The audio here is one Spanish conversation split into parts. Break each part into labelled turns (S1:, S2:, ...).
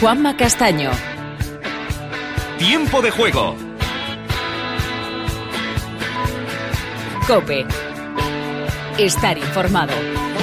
S1: Juanma Castaño.
S2: Tiempo de juego.
S1: COPE. Estar informado.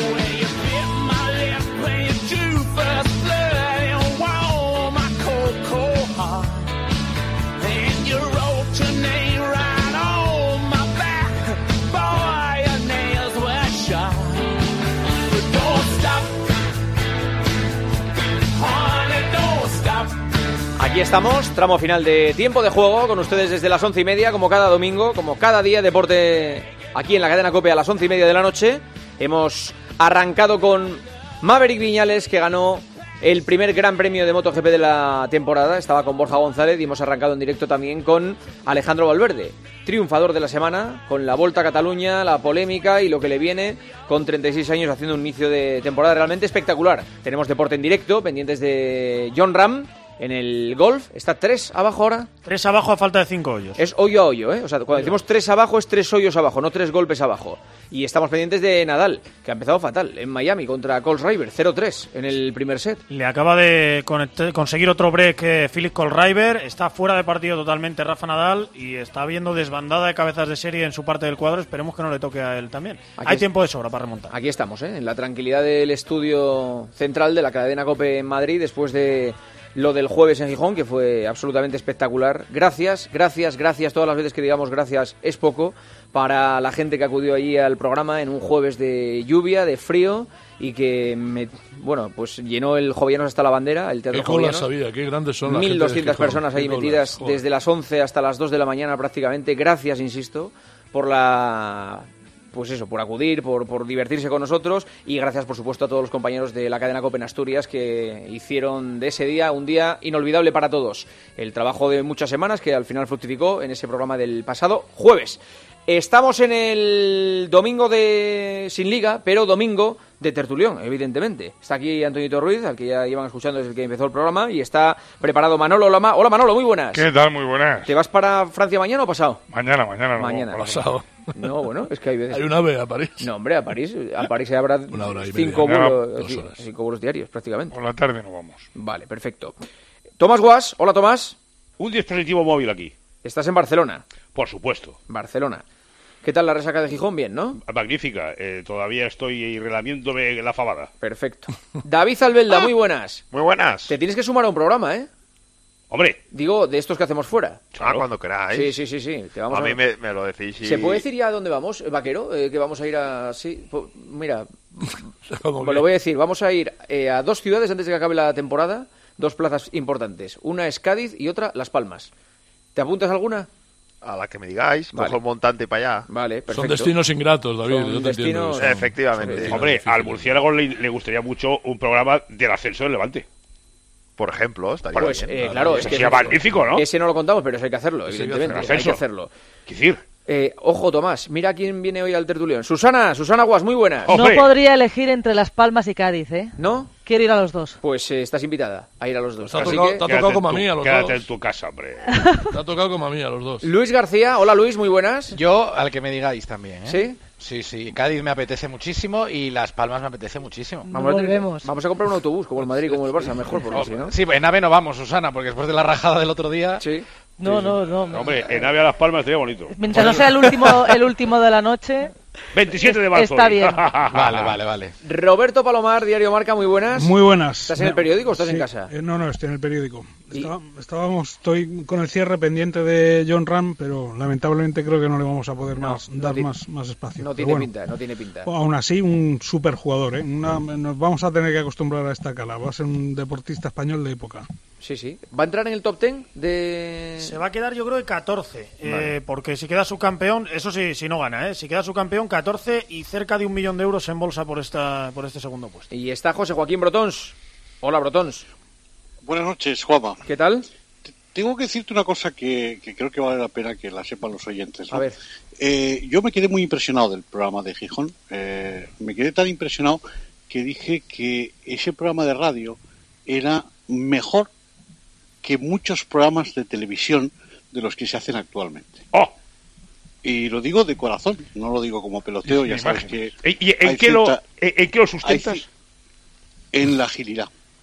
S3: Aquí estamos, tramo final de Tiempo de Juego, con ustedes desde las 11:30, como cada domingo, como cada día, deporte aquí en la cadena COPE a las 11:30 de la noche. Hemos arrancado con Maverick Viñales, que ganó el primer gran premio de MotoGP de la temporada. Estaba con Borja González y hemos arrancado en directo también con Alejandro Valverde, triunfador de la semana, con la Volta a Cataluña, la polémica y lo que le viene, con 36 años haciendo un inicio de temporada realmente espectacular. Tenemos deporte en directo, pendientes de Jon Rahm. En el golf, ¿está 3 abajo ahora?
S4: 3 abajo a falta de 5 hoyos.
S3: Es hoyo a hoyo, ¿eh? O sea, cuando decimos 3 abajo es 3 hoyos abajo, no 3 golpes abajo. Y estamos pendientes de Nadal, que ha empezado fatal en Miami contra Kohlschreiber, 0-3 en el primer set.
S4: Le acaba de conseguir otro break Philip Kohlschreiber, está fuera de partido totalmente Rafa Nadal y está viendo desbandada de cabezas de serie en su parte del cuadro. Esperemos que no le toque a él también. Hay tiempo de sobra para remontar.
S3: Aquí estamos, ¿eh? En la tranquilidad del estudio central de la cadena COPE en Madrid, después de lo del jueves en Gijón, que fue absolutamente espectacular. Gracias todas las veces que digamos gracias es poco para la gente que acudió allí al programa en un jueves de lluvia, de frío, y que pues llenó el Jovellanos hasta la bandera, el Teatro Jovellanos.
S5: Sabía, qué grandes son las
S3: 1.200 personas ahí metidas desde las 11 hasta las 2 de la mañana prácticamente. Gracias, insisto, por por acudir, por divertirse con nosotros, y gracias por supuesto a todos los compañeros de la cadena COPE en Asturias que hicieron de ese día un día inolvidable para todos. El trabajo de muchas semanas que al final fructificó en ese programa del pasado jueves. Estamos en el domingo sin liga, pero domingo de tertulión, evidentemente. Está aquí Antoñito Ruiz, al que ya llevan escuchando desde que empezó el programa, y está preparado Manolo. Hola Manolo, muy buenas.
S6: ¿Qué tal? Muy buenas.
S3: ¿Te vas para Francia mañana o pasado?
S6: Mañana.
S3: Mañana.
S5: Pasado.
S3: No, bueno, es que hay veces...
S5: Hay una ave a París.
S3: No, hombre, a París habrá 5 vuelos diarios, prácticamente.
S6: Por la tarde no vamos.
S3: Vale, perfecto. Tomás Guas, hola Tomás.
S7: Un dispositivo móvil aquí.
S3: Estás en Barcelona.
S7: Por supuesto.
S3: Barcelona. ¿Qué tal la resaca de Gijón? Bien, ¿no?
S7: Magnífica. Todavía estoy relamiéndome la fabada.
S3: Perfecto. David Albelda, muy buenas.
S8: Muy buenas.
S3: Te tienes que sumar a un programa, ¿eh?
S7: Hombre.
S3: Digo, de estos que hacemos fuera.
S8: Claro. Cuando queráis.
S3: Sí.
S8: A mí me lo decís.
S3: ¿Se puede decir ya a dónde vamos, Vaquero? Que vamos a ir a... Sí, mira, lo voy a decir. Vamos a ir a 2 ciudades antes de que acabe la temporada. 2 plazas importantes. Una es Cádiz y otra Las Palmas. ¿Te apuntas alguna?
S8: A la que me digáis,
S3: vale.
S8: Cojo el montante para allá.
S3: Vale, perfecto.
S5: Son destinos ingratos, David.
S3: Son
S5: yo te entiendo.
S8: Efectivamente.
S7: Hombre, al murciélago le gustaría mucho un programa del ascenso del Levante.
S8: Por ejemplo, estaría bien.
S3: Claro, es que
S7: sería magnífico, ¿no?
S3: Ese no lo contamos, pero eso hay que hacerlo, evidentemente. Hay que hacerlo.
S7: ¿Qué decir?
S3: Ojo, Tomás, mira quién viene hoy al tertulión. Susana Guas, muy buenas.
S9: No podría elegir entre Las Palmas y Cádiz, ¿eh?
S3: ¿No?
S9: Quiero ir a los dos.
S3: Pues estás invitada a ir a los dos.
S5: Te ha tocado como a mí a los dos.
S7: Quédate en tu casa, hombre.
S5: Te ha tocado como a mí a los dos.
S3: Luis García, hola Luis, muy buenas.
S10: Yo, al que me digáis también, ¿eh?
S3: ¿Sí?
S10: Sí. Cádiz me apetece muchísimo y Las Palmas me apetece muchísimo.
S3: Vamos a comprar un autobús, como el Madrid, como el Barça, mejor, porque si no...
S10: Sí, en AVE no vamos, Susana, porque después de la rajada del otro día...
S3: Sí.
S9: No.
S7: Hombre, en AVE a Las Palmas estaría bonito.
S9: Mientras no sea el último de la noche...
S7: 27 de marzo.
S9: Está bien.
S10: Vale.
S3: Roberto Palomar, Diario Marca, muy buenas.
S11: Muy buenas.
S3: ¿Estás en el periódico o estás en casa?
S11: No, estoy en el periódico. Estoy con el cierre pendiente de Jon Rahm, pero lamentablemente creo que no le vamos a poder dar más espacio.
S3: No tiene pinta.
S11: Aún así, un super jugador, ¿eh? Nos vamos a tener que acostumbrar a esta cala. Va a ser un deportista español de época.
S3: Sí. ¿Va a entrar en el top 10 de...?
S4: Se va a quedar, yo creo, de 14.
S3: Vale.
S4: Porque si queda subcampeón, eso sí, si no gana, si queda subcampeón, 14 y cerca de 1 millón de euros en bolsa por este segundo puesto.
S3: Y está José Joaquín Brotons. Hola, Brotons.
S12: Buenas noches, Juanma.
S3: ¿Qué tal?
S12: Tengo que decirte una cosa que creo que vale la pena que la sepan los oyentes, ¿no?
S3: A ver.
S12: Yo me quedé muy impresionado del programa de Gijón. Me quedé tan impresionado que dije que ese programa de radio era mejor que muchos programas de televisión de los que se hacen actualmente.
S7: ¡Oh!
S12: Y lo digo de corazón, no lo digo como peloteo, ya sabes que...
S7: ¿Y en qué lo sustentas?
S12: En la agilidad.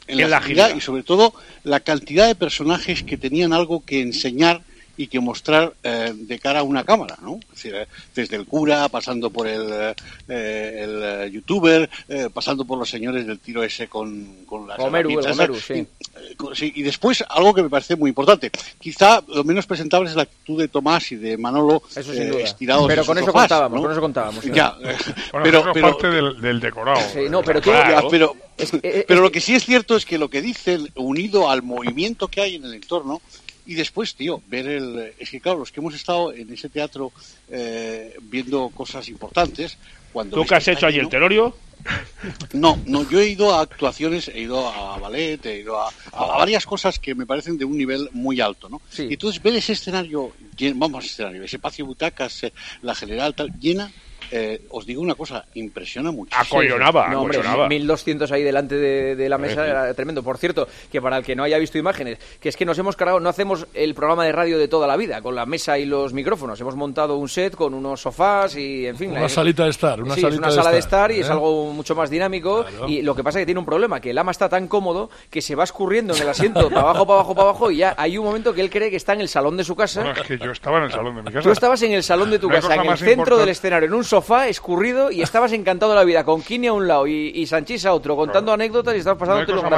S12: en la agilidad y sobre todo la cantidad de personajes que tenían algo que enseñar y que mostrar de cara a una cámara, ¿no? Es decir, desde el cura, pasando por el youtuber, pasando por los señores del tiro ese con las
S3: herramientas.
S12: Sí, y después algo que me parece muy importante. Quizá lo menos presentable es la actitud de Tomás y de Manolo estirados.
S3: Pero con eso contábamos, ¿no? Con eso contábamos. ¿Sí?
S12: Ya,
S11: pero parte del decorado.
S3: Sí, no, pero
S12: pero lo que sí es cierto es que lo que dicen, unido al movimiento que hay en el entorno. Y después, tío, es que claro, los que hemos estado en ese teatro viendo cosas importantes...
S7: ¿Tú qué has hecho allí, el Telorio?
S12: No, yo he ido a actuaciones, he ido a ballet, he ido a varias cosas que me parecen de un nivel muy alto, ¿no? Sí. Y entonces ver ese escenario, ese espacio de butacas, la general tal, llena... os digo una cosa, impresiona mucho.
S7: Acollonaba.
S3: No, hombre, 1.200 ahí delante de la mesa era tremendo. Por cierto, que para el que no haya visto imágenes, que es que nos hemos cargado, no hacemos el programa de radio de toda la vida, con la mesa y los micrófonos. Hemos montado un set con unos sofás y, en fin...
S5: Una salita de estar.
S3: Es una sala de estar y es algo mucho más dinámico. Claro. Y lo que pasa es que tiene un problema, que el ama está tan cómodo que se va escurriendo en el asiento para abajo, y ya hay un momento que él cree que está en el salón de su casa.
S11: Bueno, es que yo estaba en el salón de mi casa.
S3: Tú estabas en el salón de tu casa, en el centro del escenario, en un sofá escurrido, y estabas encantado de la vida, con Kini a un lado y Sanchís a otro, contando anécdotas, y estabas pasando
S11: no hay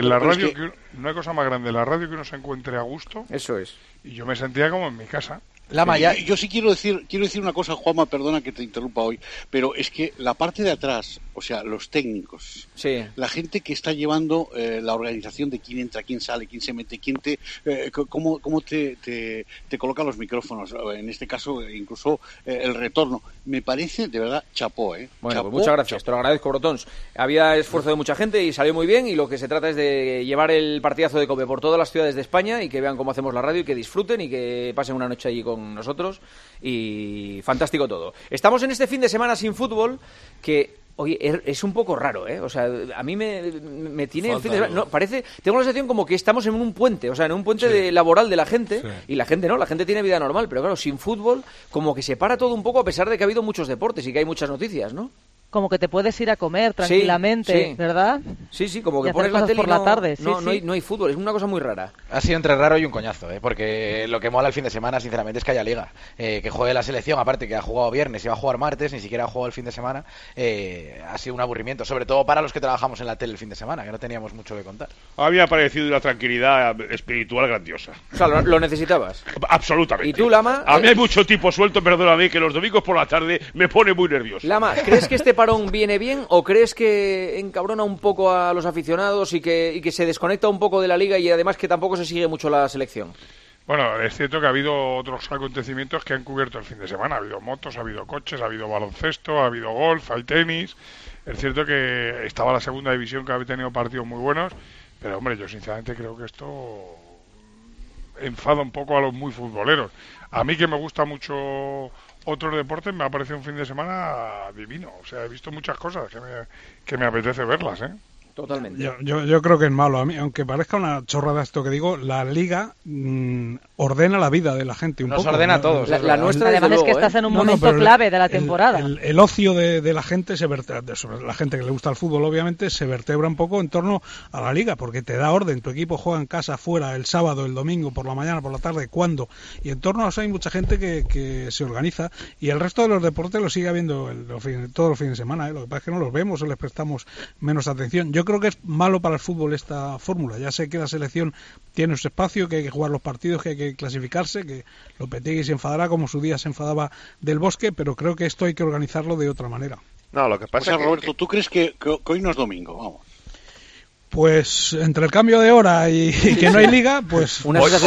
S11: cosa más grande en la radio que uno se encuentre a gusto.
S3: Eso es.
S12: Y yo me sentía como en mi casa.
S2: Yo sí quiero decir una cosa, Juanma, perdona que te interrumpa hoy, pero es que la parte de atrás, o sea, los técnicos,
S3: sí,
S2: la gente que está llevando la organización de quién entra, quién sale, quién se mete, quién cómo te coloca los micrófonos, en este caso incluso el retorno, me parece de verdad chapó,
S3: Bueno,
S2: chapó,
S3: pues muchas gracias, te lo agradezco, Brotons. Había esfuerzo de mucha gente y salió muy bien, y lo que se trata es de llevar el partidazo de COPE por todas las ciudades de España y que vean cómo hacemos la radio y que disfruten y que pasen una noche allí con nosotros, y fantástico todo. Estamos en este fin de semana sin fútbol que, oye, es un poco raro, ¿eh? O sea, a mí me tiene... Fin de semana, no, tengo la sensación como que estamos en un puente, o sea, en un puente laboral de la gente, y la gente no, la gente tiene vida normal, pero claro, sin fútbol como que se para todo un poco, a pesar de que ha habido muchos deportes y que hay muchas noticias, ¿no?
S9: Como que te puedes ir a comer tranquilamente, ¿verdad?
S3: Sí, como que
S9: y
S3: pones la tele
S9: por la tarde.
S3: No hay fútbol, es una cosa muy rara.
S10: Ha sido entre raro y un coñazo, porque lo que mola el fin de semana, sinceramente, es que haya liga. Que juegue la selección, aparte que ha jugado viernes y va a jugar martes, ni siquiera ha jugado el fin de semana, ha sido un aburrimiento, sobre todo para los que trabajamos en la tele el fin de semana, que no teníamos mucho que contar.
S7: A mí me ha parecido una tranquilidad espiritual grandiosa.
S3: O sea, lo necesitabas.
S7: Absolutamente.
S3: ¿Y tú, Lama?
S7: A mí hay mucho tipo suelto, perdóname, que los domingos por la tarde me pone muy nervioso.
S3: Lama, ¿crees que este parón viene bien o crees que encabrona un poco a los aficionados y que se desconecta un poco de la liga y además que tampoco se sigue mucho la selección?
S11: Bueno, es cierto que ha habido otros acontecimientos que han cubierto el fin de semana. Ha habido motos, ha habido coches, ha habido baloncesto, ha habido golf, hay tenis. Es cierto que estaba la segunda división, que había tenido partidos muy buenos, pero hombre, yo sinceramente creo que esto enfada un poco a los muy futboleros. A mí, que me gusta mucho otros deportes, me ha parecido un fin de semana divino. O sea, he visto muchas cosas que me apetece verlas, ¿eh?
S3: Totalmente.
S11: Yo creo que es malo. A mí, aunque parezca una chorrada esto que digo, la liga ordena la vida de la gente un
S10: poco.
S11: Nos
S10: ordena a todos.
S3: La nuestra,
S9: además,
S3: luego,
S9: es que estás en un momento clave de la temporada.
S11: El ocio de la gente sobre la gente que le gusta el fútbol, obviamente, se vertebra un poco en torno a la liga, porque te da orden. Tu equipo juega en casa, fuera, el sábado, el domingo, por la mañana, por la tarde, ¿cuándo? Y en torno a eso hay mucha gente que se organiza, y el resto de los deportes lo sigue habiendo todos los fines de semana, ¿eh? Lo que pasa es que no los vemos o les prestamos menos atención. Yo creo que es malo para el fútbol esta fórmula. Ya sé que la selección tiene su espacio, que hay que jugar los partidos, que hay que clasificarse, que Lopetegui se enfadará como su día se enfadaba del Bosque, pero creo que esto hay que organizarlo de otra manera.
S8: No, lo que pasa
S2: es que... Roberto, ¿tú crees que hoy no es domingo? Vamos.
S11: Pues entre el cambio de hora y que no hay liga, pues...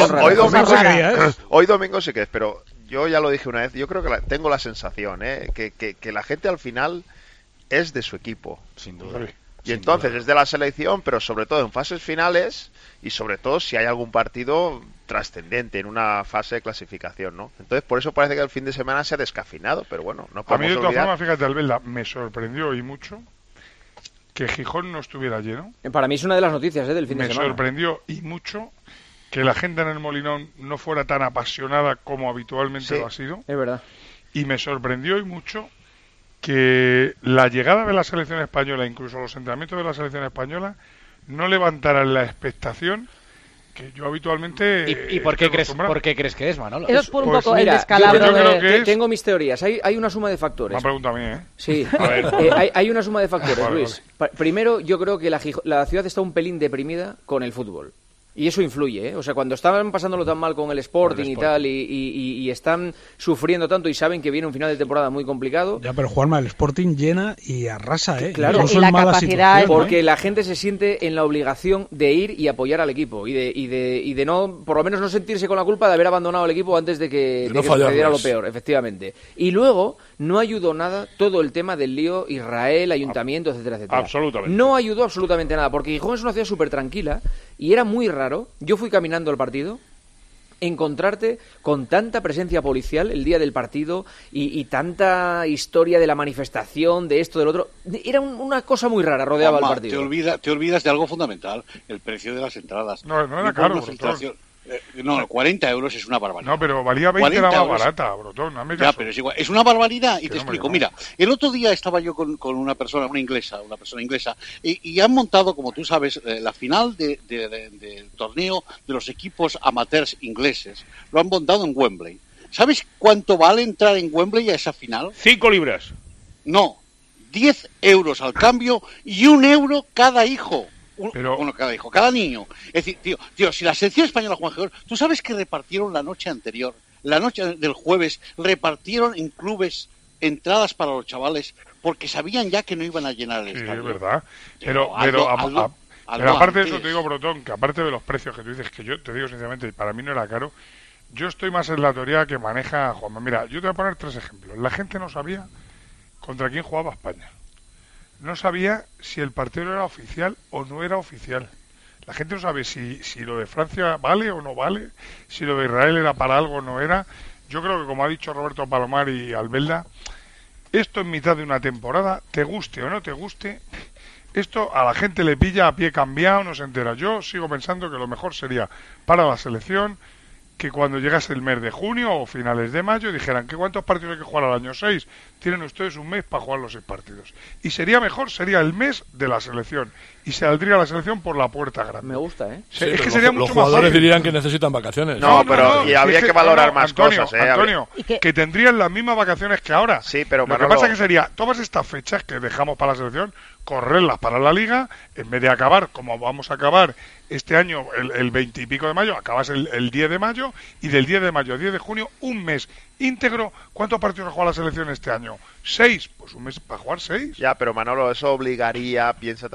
S8: Hoy domingo sí que es, pero yo ya lo dije una vez, yo creo que tengo la sensación, que la gente al final es de su equipo.
S10: Sin duda.
S8: Y entonces es de la selección, pero sobre todo en fases finales y sobre todo si hay algún partido trascendente en una fase de clasificación, ¿no? Entonces por eso parece que el fin de semana se ha descafinado, pero bueno, no podemos olvidar.
S11: A mí de todas formas, fíjate, Albelda, me sorprendió y mucho que Gijón no estuviera lleno.
S3: Para mí es una de las noticias del fin de semana.
S11: Me sorprendió y mucho que la gente en el Molinón no fuera tan apasionada como habitualmente lo ha sido.
S3: Es verdad.
S11: Y me sorprendió y mucho que la llegada de la selección española, incluso los entrenamientos de la selección española,
S6: no levantaran la expectación que yo habitualmente...
S10: ¿Y por qué crees que es, Manolo?
S9: Eso es por un poco
S3: mira,
S9: el descalabro.
S6: yo creo que
S3: tengo mis teorías. Hay una suma de factores.
S6: Me ha preguntado a mí, ¿eh?
S3: Sí, hay una suma de factores, Luis. Primero, yo creo que la ciudad está un pelín deprimida con el fútbol. Y eso influye, ¿eh? O sea, cuando estaban pasándolo tan mal con el Sporting y tal, y están sufriendo tanto y saben que viene un final de temporada muy complicado...
S11: Ya, pero Juanma, el Sporting llena y arrasa, ¿eh?
S3: Claro,
S9: y la capacidad...
S3: Porque la gente se siente en la obligación de ir y apoyar al equipo. Y de no, por lo menos no sentirse con la culpa de haber abandonado el equipo antes de que sucediera lo peor, efectivamente. Y luego, no ayudó nada todo el tema del lío Israel, ayuntamiento, etcétera, etcétera.
S7: Absolutamente.
S3: No ayudó absolutamente nada, porque Gijón es una ciudad súper tranquila y era muy raro. Yo fui caminando al partido, encontrarte con tanta presencia policial el día del partido y tanta historia de la manifestación, de esto, del otro. Era una cosa muy rara, rodeaba el partido.
S2: Te olvidas de algo fundamental, el precio de las entradas.
S6: No era caro,
S2: No, 40 euros es una barbaridad.
S6: No, pero valía 20 la más barata, Brotón.
S2: Ya, pero es igual. Es una barbaridad y te explico. Mira, el otro día estaba yo con una persona inglesa, y han montado, como tú sabes, la final del torneo de los equipos amateurs ingleses. Lo han montado en Wembley. ¿Sabes cuánto vale entrar en Wembley a esa final?
S7: 5 libras.
S2: No, 10 euros al cambio y 1 euro cada hijo. Cada niño. Es decir, tío, si la selección española juega mejor, tú sabes que repartieron la noche anterior, la noche del jueves, repartieron en clubes entradas para los chavales porque sabían ya que no iban a llenar el estadio.
S6: Sí, es verdad. Pero aparte de eso te digo, Brotón, que aparte de los precios que tú dices, que yo te digo sinceramente, para mí no era caro, yo estoy más en la teoría que maneja Juanma. Mira, yo te voy a poner 3 ejemplos. La gente no sabía contra quién jugaba España. No sabía si el partido era oficial o no era oficial. La gente no sabe si lo de Francia vale o no vale, si lo de Israel era para algo o no era. Yo creo que, como ha dicho Roberto Palomar y Albelda, esto en mitad de una temporada, te guste o no te guste, esto a la gente le pilla a pie cambiado, no se entera. Yo sigo pensando que lo mejor sería para la selección que cuando llegase el mes de junio o finales de mayo dijeran que cuántos partidos hay que jugar al año, 6, tienen ustedes un mes para jugar los 6 partidos. Y sería el mes de la selección. Y saldría la selección por la puerta grande.
S3: Me gusta, ¿eh?
S6: Sí, es que sería mucho
S5: los jugadores
S6: más
S5: dirían que necesitan vacaciones.
S8: No, y habría que valorar más
S6: Antonio,
S8: cosas,
S6: Antonio, que tendrían las mismas vacaciones que ahora.
S8: Sí, pero
S6: lo que pasa que sería todas estas fechas que dejamos para la selección, correrlas para la liga, en vez de acabar como vamos a acabar este año el 20 y pico de mayo, acabas el 10 de mayo, y del 10 de mayo al 10 de junio, un mes íntegro. ¿Cuántos partidos ha jugado la selección este año? 6, pues un mes para jugar 6.
S8: Ya, pero Manolo, eso obligaría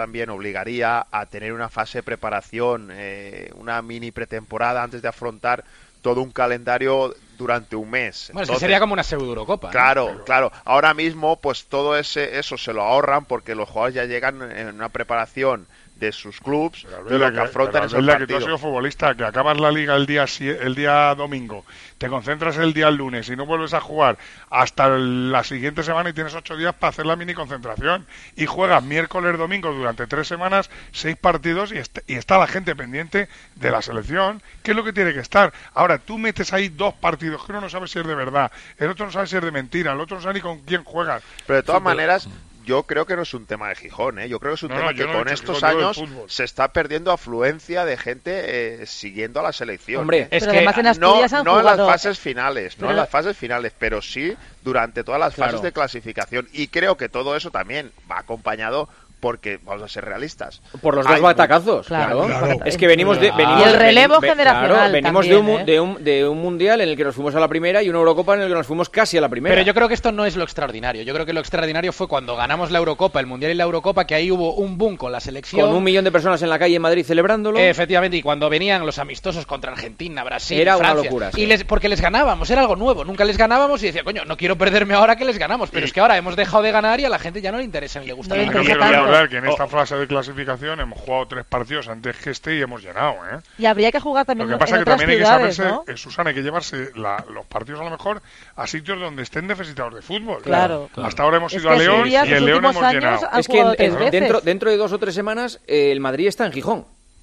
S8: a tener una fase de preparación, una mini pretemporada antes de afrontar todo un calendario durante un mes.
S10: Bueno, es que sería como una pseudo Eurocopa.
S8: Claro. Ahora mismo, pues todo eso se lo ahorran porque los jugadores ya llegan en una preparación de sus clubs, de lo que afrontan esos partidos.
S6: Que tú has sido futbolista, que acabas la liga el día domingo, te concentras el día lunes y no vuelves a jugar hasta la siguiente semana y tienes 8 días para hacer la mini concentración y juegas miércoles, domingo durante 3 semanas, 6 partidos y está la gente pendiente de la selección, que es lo que tiene que estar. Ahora, tú metes ahí 2 partidos que uno no sabe si es de verdad, el otro no sabe si es de mentira, el otro no sabe ni con quién juegas.
S8: Pero de todas maneras, yo creo que no es un tema de Gijón, ¿eh? Yo creo que es un tema que con estos años se está perdiendo afluencia de gente siguiendo a la selección.
S3: Hombre,
S9: es que además en Asturias
S8: no en las fases finales, no en las fases finales, pero sí durante todas las fases de clasificación. Y creo que todo eso también va acompaño porque vamos a ser realistas.
S3: Por los dos batacazos, claro. Es que venimos
S9: y el relevo generacional
S3: venimos
S9: también,
S3: de un mundial en el que nos fuimos a la primera y una Eurocopa en el que nos fuimos casi a la primera.
S10: Pero yo creo que esto no es lo extraordinario. Yo creo que lo extraordinario fue cuando ganamos la Eurocopa, el mundial y la Eurocopa, que ahí hubo un boom con la selección.
S3: Con 1 millón de personas en la calle en Madrid celebrándolo.
S10: Efectivamente, y cuando venían los amistosos contra Argentina, Brasil,
S3: era
S10: Francia,
S3: una locura. Sí.
S10: Porque les ganábamos, era algo nuevo. Nunca les ganábamos y decía, coño, no quiero perderme ahora que les ganamos. Pero es que ahora hemos dejado de ganar y a la gente ya no le interesa ni le gusta.
S6: No quiero hablar que en esta fase de clasificación hemos jugado 3 partidos antes que y hemos llenado, ¿eh?
S9: Y habría que jugar también
S6: en otras ciudades. Lo que pasa es que también hay que saberse,
S9: ¿no?
S6: Susana, hay que llevarse los partidos a lo mejor a sitios donde estén necesitados de fútbol.
S9: Claro.
S6: Hasta ahora hemos ido a León y en León hemos llenado.
S3: Es que dentro de 2 o 3 semanas el Madrid está en Gijón.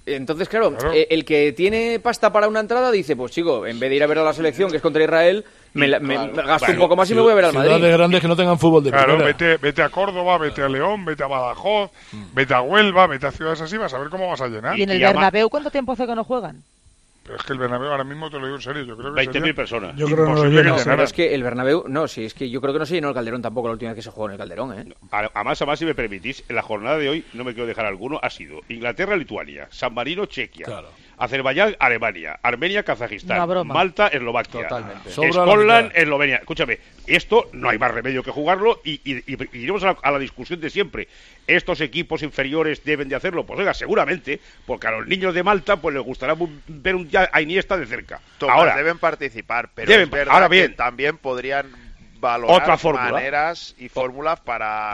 S3: Entonces, claro, el que tiene pasta para una entrada dice, pues chico, en vez de ir a ver a la selección, que es contra Israel, me gasto un poco más y me voy a ver al Madrid.
S5: Ciudades grandes que no tengan fútbol de primera.
S6: Vete a Córdoba, vete a León, vete a Badajoz, vete a Huelva, vete a ciudades así, vas a ver cómo vas a llenar.
S9: ¿Y en el Bernabéu cuánto tiempo hace que no juegan?
S6: Pero es que el Bernabéu, ahora mismo te lo digo en serio, yo creo que
S7: 20.000 personas.
S11: Yo creo que no lo llena.
S3: Pero es que el Bernabéu, es que yo creo que no se llenó el Calderón tampoco la última vez que se jugó en el Calderón, ¿eh?
S7: Además, si me permitís, en la jornada de hoy, no me quiero dejar alguno, ha sido Inglaterra-Lituania, San Marino, Chequia, Azerbaiyán, Alemania, Armenia, Kazajistán, Malta, Eslovaquia, Scotland, Eslovenia. Escúchame, esto no hay más remedio que jugarlo y iremos a la discusión de siempre. ¿Estos equipos inferiores deben de hacerlo? Pues oiga, seguramente, porque a los niños de Malta pues les gustará ver a Iniesta de cerca.
S8: Ahora deben participar, pero es verdad ahora bien, que también podrían valorar
S7: otra
S8: maneras y fórmulas para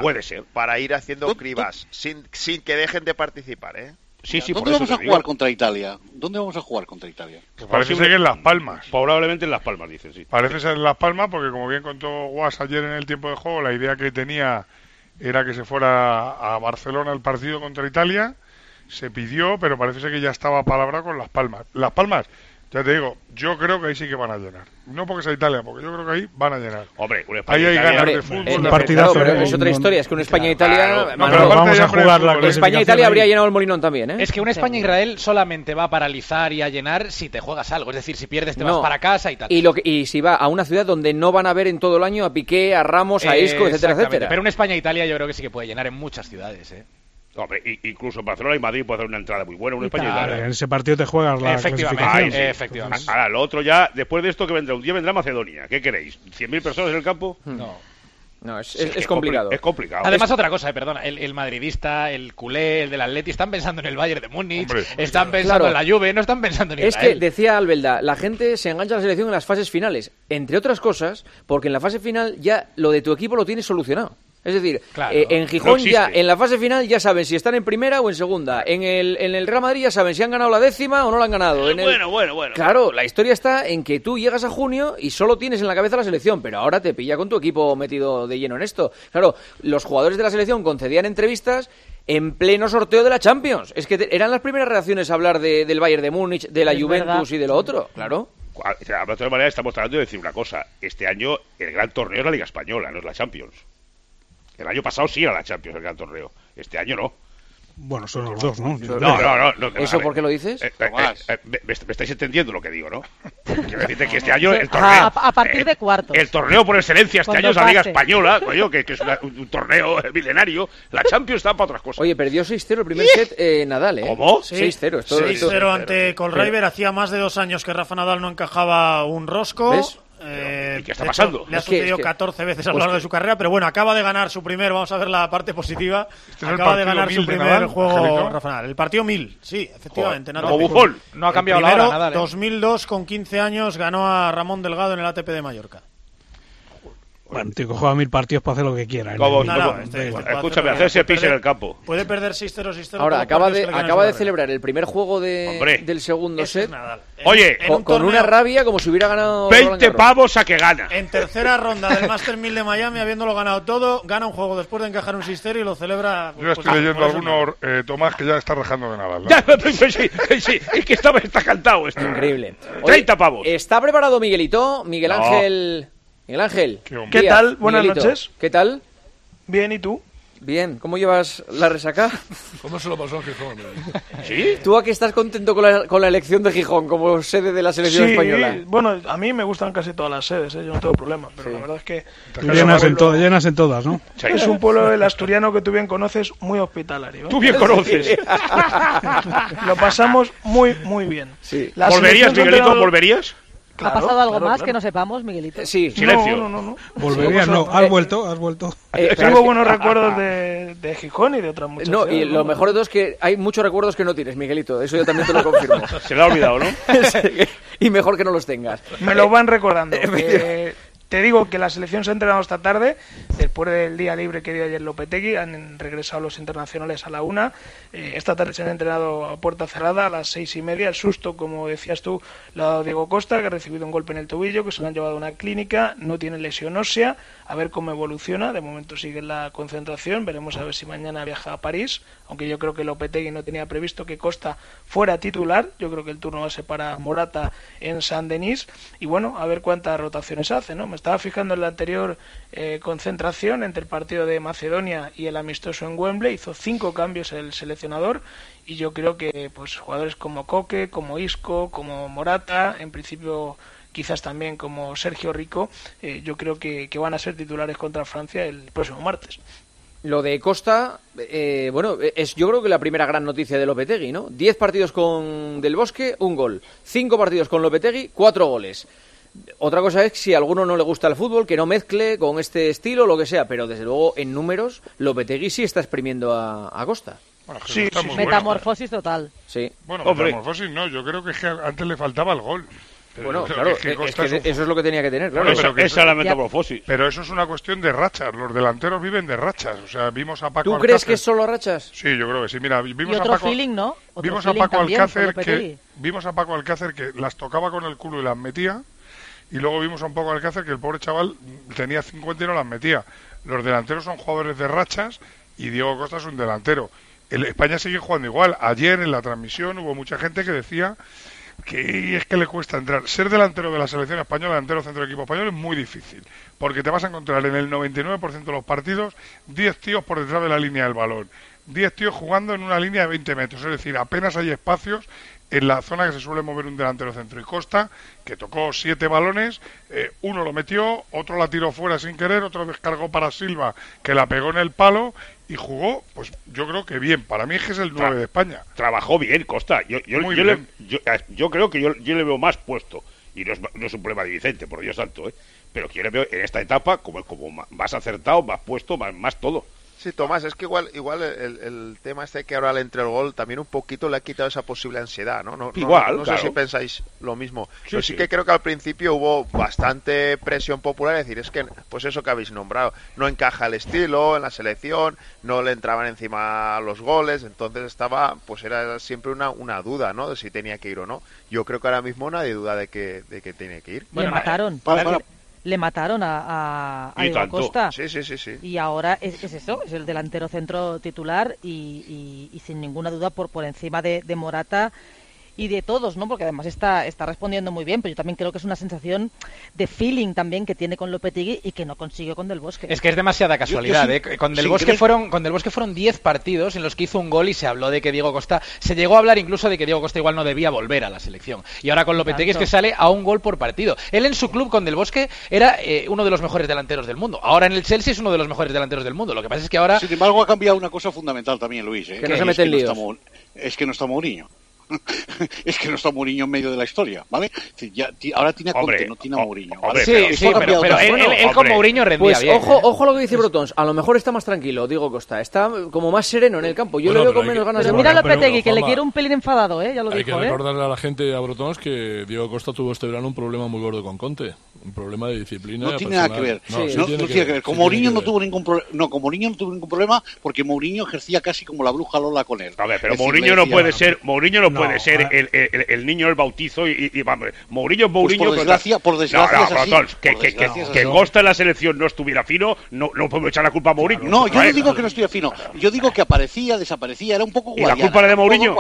S8: ir haciendo cribas sin que dejen de participar, ¿eh?
S2: Sí, ¿dónde vamos a jugar contra Italia? ¿Dónde vamos a jugar contra Italia?
S6: Pues parece ser que en Las Palmas.
S7: Probablemente en Las Palmas, dicen, sí.
S6: Parece ser en Las Palmas porque, como bien contó Guas ayer en el tiempo de juego, la idea que tenía era que se fuera a Barcelona el partido contra Italia. Se pidió, pero parece ser que ya estaba palabra con Las Palmas. Las Palmas, ya te digo, yo creo que ahí sí que van a llenar. No porque sea Italia, porque yo creo que ahí van a llenar.
S7: Hombre,
S6: ahí hay ganas de fútbol.
S3: Partidazo, pero es otra historia, es que un España-Italia...
S11: vamos a jugar la clasificación.
S3: España-Italia habría llenado el Molinón también, ¿eh?
S10: Es que un España-Israel solamente va a paralizar y a llenar si te juegas algo. Es decir, si pierdes te vas para casa y tal.
S3: Y si va a una ciudad donde no van a ver en todo el año a Piqué, a Ramos, a Isco, etcétera, etcétera.
S10: Pero un España-Italia yo creo que sí que puede llenar en muchas ciudades, ¿eh?
S7: Hombre, incluso en Barcelona y Madrid puede hacer una entrada muy buena, un España.
S11: En ese partido te juegas la clasificación.
S10: Efectivamente.
S7: Ahora, lo otro ya, después de esto que vendrá, un día vendrá Macedonia. ¿Qué queréis? ¿100.000 personas en el campo?
S3: No, es complicado.
S7: Es complicado.
S10: Además, otra cosa, perdona, el madridista, el culé, el del Atleti, están pensando en el Bayern de Múnich, están pensando en la Juve, no están pensando en Israel.
S3: Es que, decía Albelda, la gente se engancha a la selección en las fases finales, entre otras cosas, porque en la fase final ya lo de tu equipo lo tienes solucionado. Es decir, en Gijón ya, en la fase final ya saben si están en primera o en segunda. En el Real Madrid ya saben si han ganado la 10ª o no la han ganado.
S7: Bueno.
S3: Claro, la historia está en que tú llegas a junio y solo tienes en la cabeza la selección, pero ahora te pilla con tu equipo metido de lleno en esto. Claro, los jugadores de la selección concedían entrevistas en pleno sorteo de la Champions. Es que eran las primeras reacciones a hablar del Bayern de Múnich, de la Juventus y de lo otro, claro.
S7: De todas maneras, estamos tratando de decir una cosa. Este año el gran torneo es la Liga Española, no es la Champions. El año pasado sí era la Champions, el gran torneo. Este año no.
S11: Bueno, son los dos, ¿no?
S7: No.
S3: ¿Eso por qué lo dices?
S7: Me estáis entendiendo lo que digo, ¿no? Quiero decirte que este año el torneo...
S9: A partir de cuartos.
S7: El torneo por excelencia este año es la Liga Española, coño, que es un torneo milenario. La Champions está para otras cosas.
S3: Oye, perdió 6-0 el primer set Nadal, ¿eh?
S7: ¿Cómo?
S4: Sí, 6-0. 6-0 ante Kohlreiber. Hacía más de 2 años que Rafa Nadal no encajaba un rosco.
S3: ¿Ves?
S7: ¿Qué está pasando?
S4: Le ha sucedido 14 veces a lo largo de su carrera, pero bueno, acaba de ganar su primer, vamos a ver la parte positiva, acaba de ganar su primer juego Rafa Nadal. El partido 1000, sí, efectivamente.
S10: No ha cambiado la hora, Nadal.
S4: 2002, con 15 años, ganó a Ramón Delgado en el ATP de Mallorca.
S11: Bueno, tío, que juega 1000 partidos para hacer lo que quiera.
S7: Escúchame, hacerse pis en el campo.
S4: Puede perder 6-0, 6-0.
S3: Ahora, acaba de celebrar el primer juego del segundo set.
S7: Oye,
S3: con una rabia como si hubiera ganado
S7: 20 pavos a que gana.
S4: En tercera ronda del Master 1000 de Miami, habiéndolo ganado todo, gana un juego después de encajar un 6-0 y lo celebra.
S6: Yo estoy leyendo algunos, Tomás, que ya está rajando de Nadal, ¿no?
S7: Sí, es que está cantado esto.
S3: Increíble.
S7: 30 pavos.
S3: ¿Está preparado Miguelito? Miguel Ángel. Miguel Ángel.
S13: ¿Qué tal? Buenas noches.
S3: ¿Qué tal?
S13: Bien, ¿y tú?
S3: Bien. ¿Cómo llevas la resaca?
S5: ¿Cómo se lo pasó en Gijón?
S7: ¿Sí?
S3: ¿Tú aquí estás contento con la elección de Gijón como sede de la selección española?
S13: Bueno, a mí me gustan casi todas las sedes, yo no tengo problema, pero la verdad es que...
S11: Llenas en todas, ¿no?
S13: Es un pueblo, el asturiano, que tú bien conoces, muy hospitalario.
S7: Tú bien conoces.
S13: Lo pasamos muy, muy bien.
S7: Sí. ¿Volverías, Miguelito? ¿Volverías?
S9: Claro, ¿ha pasado algo más que no sepamos, Miguelito?
S3: Sí,
S7: silencio.
S13: No.
S11: Volverías, no. Has vuelto.
S13: Tengo buenos recuerdos de Gijón y de otras muchas.
S3: No, y lo mejor de todo es que hay muchos recuerdos que no tienes, Miguelito. Eso yo también te lo confirmo.
S7: Se lo ha olvidado, ¿no?
S3: Y mejor que no los tengas.
S13: Me lo van recordando. Te digo que la selección se ha entrenado esta tarde. después del día libre que dio ayer Lopetegui, han regresado los internacionales a la 1. Esta tarde se han entrenado a puerta cerrada a las 6:30. El susto, como decías tú, lo ha dado Diego Costa, que ha recibido un golpe en el tobillo, que se lo han llevado a una clínica, no tiene lesión ósea, a ver cómo evoluciona. De momento sigue en la concentración, veremos a ver si mañana viaja a París, aunque yo creo que Lopetegui no tenía previsto que Costa fuera titular. Yo creo que el turno va a ser para Morata en Saint-Denis, y bueno, a ver cuántas rotaciones hace, ¿no? Me estaba fijando en la anterior concentración entre el partido de Macedonia y el amistoso en Wembley, hizo 5 cambios el seleccionador, y yo creo que pues jugadores como Koke, como Isco, como Morata, en principio quizás también como Sergio Rico, yo creo que van a ser titulares contra Francia el próximo martes.
S3: Lo de Costa, bueno, es yo creo que la primera gran noticia de Lopetegui, ¿no? 10 partidos con Del Bosque, 1 gol. 5 partidos con Lopetegui, 4 goles. Otra cosa es si a alguno no le gusta el fútbol, que no mezcle con este estilo, lo que sea, pero desde luego en números Lopetegui sí está exprimiendo a Costa.
S13: Bueno, sí,
S9: metamorfosis total.
S3: Sí.
S6: Bueno, metamorfosis no, yo creo que antes le faltaba el gol.
S3: Bueno, claro, es que eso es lo que tenía que tener, claro.
S7: Pero esa es la metamorfosis.
S6: Pero eso es una cuestión de rachas. Los delanteros viven de rachas. O sea, vimos a Paco
S3: ¿Tú
S6: Alcácer.
S3: crees que es solo rachas?
S6: Sí, yo creo que sí. Mira, vimos
S9: y otro
S6: a Paco,
S9: feeling, ¿no?
S6: Vimos a Paco Alcácer que las tocaba con el culo y las metía. Y luego vimos a un Paco Alcácer que el pobre chaval tenía 50 y no las metía. Los delanteros son jugadores de rachas y Diego Costa es un delantero. España sigue jugando igual. Ayer en la transmisión hubo mucha gente que decía que es que le cuesta entrar. Ser delantero de la selección española, delantero centro del equipo español, es muy difícil, porque te vas a encontrar en el 99% de los partidos 10 tíos por detrás de la línea del balón, 10 tíos jugando en una línea de 20 metros, es decir, apenas hay espacios en la zona que se suele mover un delantero centro. Y Costa, que tocó 7 balones, uno lo metió, otro la tiró fuera sin querer, otro descargó para Silva, que la pegó en el palo, y jugó, pues yo creo que bien. Para mí es que es el 9 de España.
S7: Trabajó bien Costa. Yo creo que yo le veo más puesto. Y no es un problema de Vicente, por Dios santo, pero que yo le veo en esta etapa como más acertado, más puesto, más todo.
S8: Sí, Tomás, es que igual el tema este que ahora le entre el gol también un poquito le ha quitado esa posible ansiedad, ¿no? No
S7: claro.
S8: sé si pensáis lo mismo. Pero sí que creo que al principio hubo bastante presión popular, es decir, es que, pues eso que habéis nombrado, no encaja el estilo en la selección, no le entraban encima los goles, entonces era siempre una duda, ¿no? De si tenía que ir o no. Yo creo que ahora mismo nadie duda de que tiene que ir.
S9: Le mataron. Le mataron a Diego Costa.
S8: Sí.
S9: Y ahora es eso, es el delantero centro titular y sin ninguna duda por encima de Morata y de todos, ¿no? Porque además está respondiendo muy bien, pero yo también creo que es una sensación de feeling también que tiene con Lopetegui y que no consiguió con Del Bosque.
S10: Es que es demasiada casualidad, Con Del Bosque fueron 10 partidos en los que hizo un gol y se habló de que Diego Costa, se llegó a hablar incluso de que Diego Costa igual no debía volver a la selección. Y ahora con Lopetegui es que sale a un gol por partido. Él en su club con Del Bosque era uno de los mejores delanteros del mundo. Ahora en el Chelsea es uno de los mejores delanteros del mundo. Lo que pasa es que ahora...
S2: Sin embargo ha cambiado una cosa fundamental también, Luis.
S3: Que no se mete en líos.
S2: Es que no está Mourinho. Es que no está Mourinho en medio de la historia, ¿vale? Ahora tiene a Conte, no tiene a Mourinho, ¿vale?
S10: Sí, pero él con Mourinho rendía
S3: pues
S10: bien.
S3: Ojo a lo que dice Brotons, a lo mejor está más tranquilo, Diego Costa, está como más sereno en el campo. Yo le veo con menos ganas de...
S9: Mira a Lopetegui, que le quiere un pelín enfadado, ya lo dijo.
S5: Hay que recordarle a la gente, a Brotons, que Diego Costa tuvo este verano un problema muy gordo con Conte. Un problema de disciplina.
S2: No tiene nada que ver. No tiene que ver. Con Mourinho no tuvo ningún problema. No, con Mourinho no tuvo ningún problema porque Mourinho ejercía casi como la bruja Lola con él.
S7: A ver, pero Mourinho no puede ser el niño del bautizo y vamos, Mourinho es Mourinho.
S2: Pues por desgracia
S7: que Costa en la selección no estuviera fino, no podemos echar la culpa a Mourinho.
S2: No, yo no digo que no estuviera fino. Yo digo que aparecía, desaparecía, era un poco guadiana.
S7: ¿Y la culpa era de Mourinho?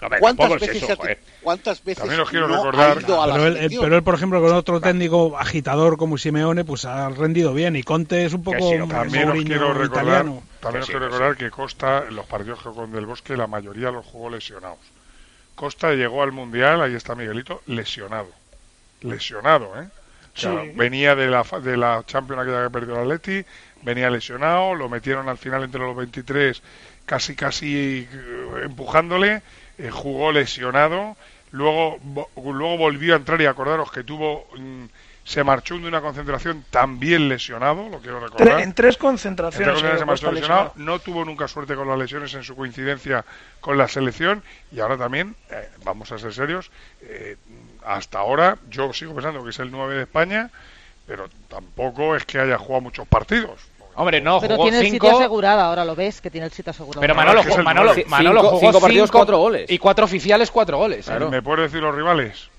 S2: ¿Cuántas veces
S6: también os quiero recordar,
S11: pero él, por ejemplo, con otro técnico agitador como Simeone, pues ha rendido bien, y Conte es un poco
S6: también os quiero recordar,
S11: italiano.
S6: También os quiero recordar que Costa, en los partidos que jugó con Del Bosque, la mayoría los jugó lesionados. Costa llegó al Mundial, ahí está Miguelito, lesionado, O sea, venía de la Champions aquella que perdió el Atleti, venía lesionado, lo metieron al final entre los 23, casi empujándole, jugó lesionado. Luego volvió a entrar y acordaros que se marchó de una concentración también lesionado, lo quiero recordar.
S13: En tres concentraciones
S6: se marchó lesionado. No tuvo nunca suerte con las lesiones en su coincidencia con la selección y ahora también, vamos a ser serios, hasta ahora yo sigo pensando que es el 9 de España, pero tampoco es que haya jugado muchos partidos.
S10: Hombre, no,
S9: pero
S10: jugó
S9: tiene el sitio asegurado, ahora lo ves, que tiene el sitio asegurado.
S10: Pero Manolo jugó
S3: 5 partidos, 4 goles.
S10: Y 4 oficiales, 4 goles.
S6: Claro. ¿Me puedes decir los rivales?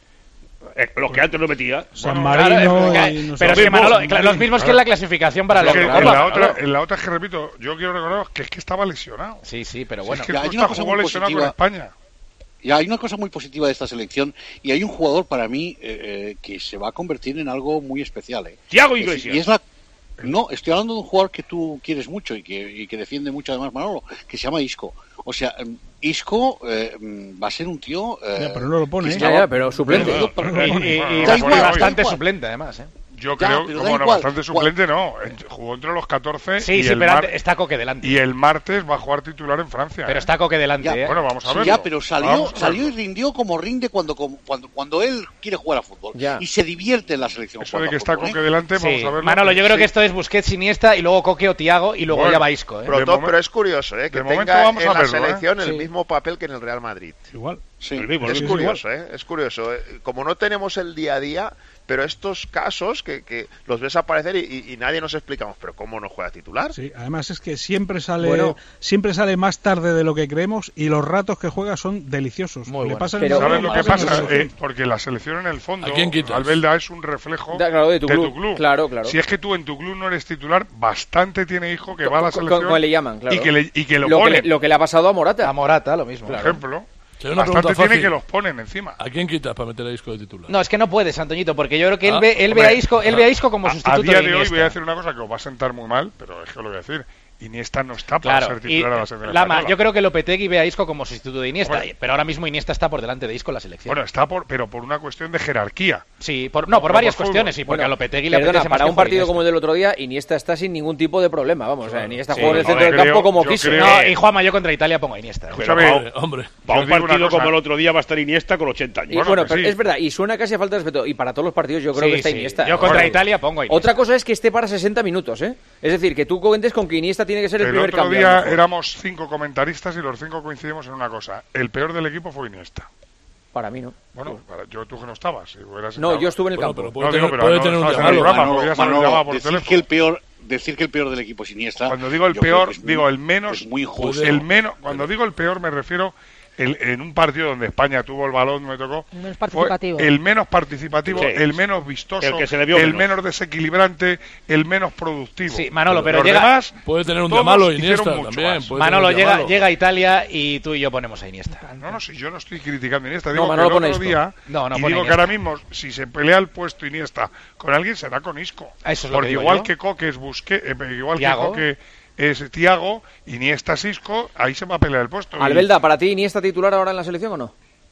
S7: Los que antes no metía.
S11: San Marino.
S10: Pero es que Manolo, los mismos que en la clasificación para la
S6: Eurocopa. En la otra es que, repito, yo quiero recordar que es que estaba lesionado.
S10: Sí, pero bueno.
S6: Es que Costa jugó lesionado con España.
S2: Y hay una cosa muy positiva de esta selección y hay un jugador para mí que se va a convertir en algo muy especial.
S7: Thiago Iglesias.
S2: Y es No, estoy hablando de un jugador que tú quieres mucho y que defiende mucho además Manolo, que se llama Isco. O sea, Isco va a ser un tío...
S11: pero no lo pone.
S3: Pero suplente.
S10: Y bastante suplente además,
S6: Yo creo, bastante suplente no. Jugó entre los 14
S10: sí, pero está Coque delante.
S6: Y el martes va a jugar titular en Francia.
S10: Pero está Coque delante,
S6: Bueno, vamos a verlo.
S2: Pero salió y rindió como rinde cuando él quiere jugar a fútbol. Y se divierte en la selección.
S6: Eso de que está Coque delante, vamos a verlo.
S10: Manolo, yo creo que esto es Busquets, Iniesta y luego Coque o Thiago y luego ya va Isco.
S8: Pero es curioso, que tenga en la selección el mismo papel que en el Real Madrid.
S11: Igual.
S2: Sí.
S8: Es curioso, es curioso. Como no tenemos el día a día, pero estos casos que los ves aparecer y nadie nos explicamos, pero ¿cómo no juega titular?
S11: Sí, además es que siempre sale más tarde de lo que creemos y los ratos que juega son deliciosos.
S6: ¿Sabes lo que pasa? Porque la selección en el fondo, Albelda, es un reflejo
S3: de tu club. Claro.
S6: Si es que tú en tu club no eres titular, bastante tiene hijo que va a la selección
S3: como le llaman, claro.
S6: y que lo pone.
S3: Lo que le ha pasado a Morata.
S10: A Morata, lo mismo.
S6: Por ejemplo. Bastante tiene que los ponen encima.
S5: ¿A quién quitas para meter a Isco de titular?
S10: No, es que no puedes, Antoñito, porque yo creo que él ve a Isco como sustituto de Iniesta.
S6: A día de hoy voy a decir una cosa que os va a sentar muy mal, pero es que lo voy a decir. Iniesta no está para ser titular a la selección española.
S10: Yo creo que Lopetegui ve a Isco como sustituto de Iniesta, pero ahora mismo Iniesta está por delante de Isco en la selección.
S6: Bueno, está pero por una cuestión de jerarquía.
S10: Sí, por varias cuestiones, porque a Lopetegui le apetece más
S3: para un partido como el del otro día, Iniesta está sin ningún tipo de problema, vamos, Iniesta juega en el centro del campo como quiso.
S10: Y Juanma, yo contra Italia pongo a Iniesta.
S5: Hombre,
S7: para un partido como el otro día va a estar Iniesta con 80 años.
S3: Bueno, pero es verdad, y suena casi a falta de respeto, y para todos los partidos yo creo que está Iniesta.
S10: Yo contra Italia pongo a Iniesta.
S3: Otra cosa es que esté para 60 minutos, Es decir, que tú cuentes con que Iniesta tiene que ser el primer cambio.
S6: El otro día éramos 5 comentaristas y los 5 coincidimos en una cosa. El peor del equipo fue Iniesta.
S3: Para mí no.
S6: Bueno, tú que no estabas.
S3: No, yo estuve en el campo.
S5: Pero puede tener un llamado.
S2: Decir que el peor del equipo es Iniesta.
S6: Cuando digo el peor, digo el menos.
S2: Es muy injusto.
S6: Cuando digo el peor me refiero en un partido donde España tuvo el balón, me tocó, fue el menos participativo, el menos vistoso, el menos desequilibrante, el menos productivo.
S10: Sí, Manolo, pero
S5: puede tener un día malo Iniesta también.
S10: Manolo, llega a Italia y tú y yo ponemos a Iniesta.
S6: No, si yo no estoy criticando a Iniesta, digo
S3: Que el
S6: otro día, y digo que ahora mismo, si se pelea el puesto Iniesta con alguien, será con Isco. Porque igual que Coque es Busquets, igual que Coque es Thiago, Iniesta es Isco, ahí se va a pelear el puesto.
S3: Albelda, ¿para ti Iniesta titular ahora en la selección o no?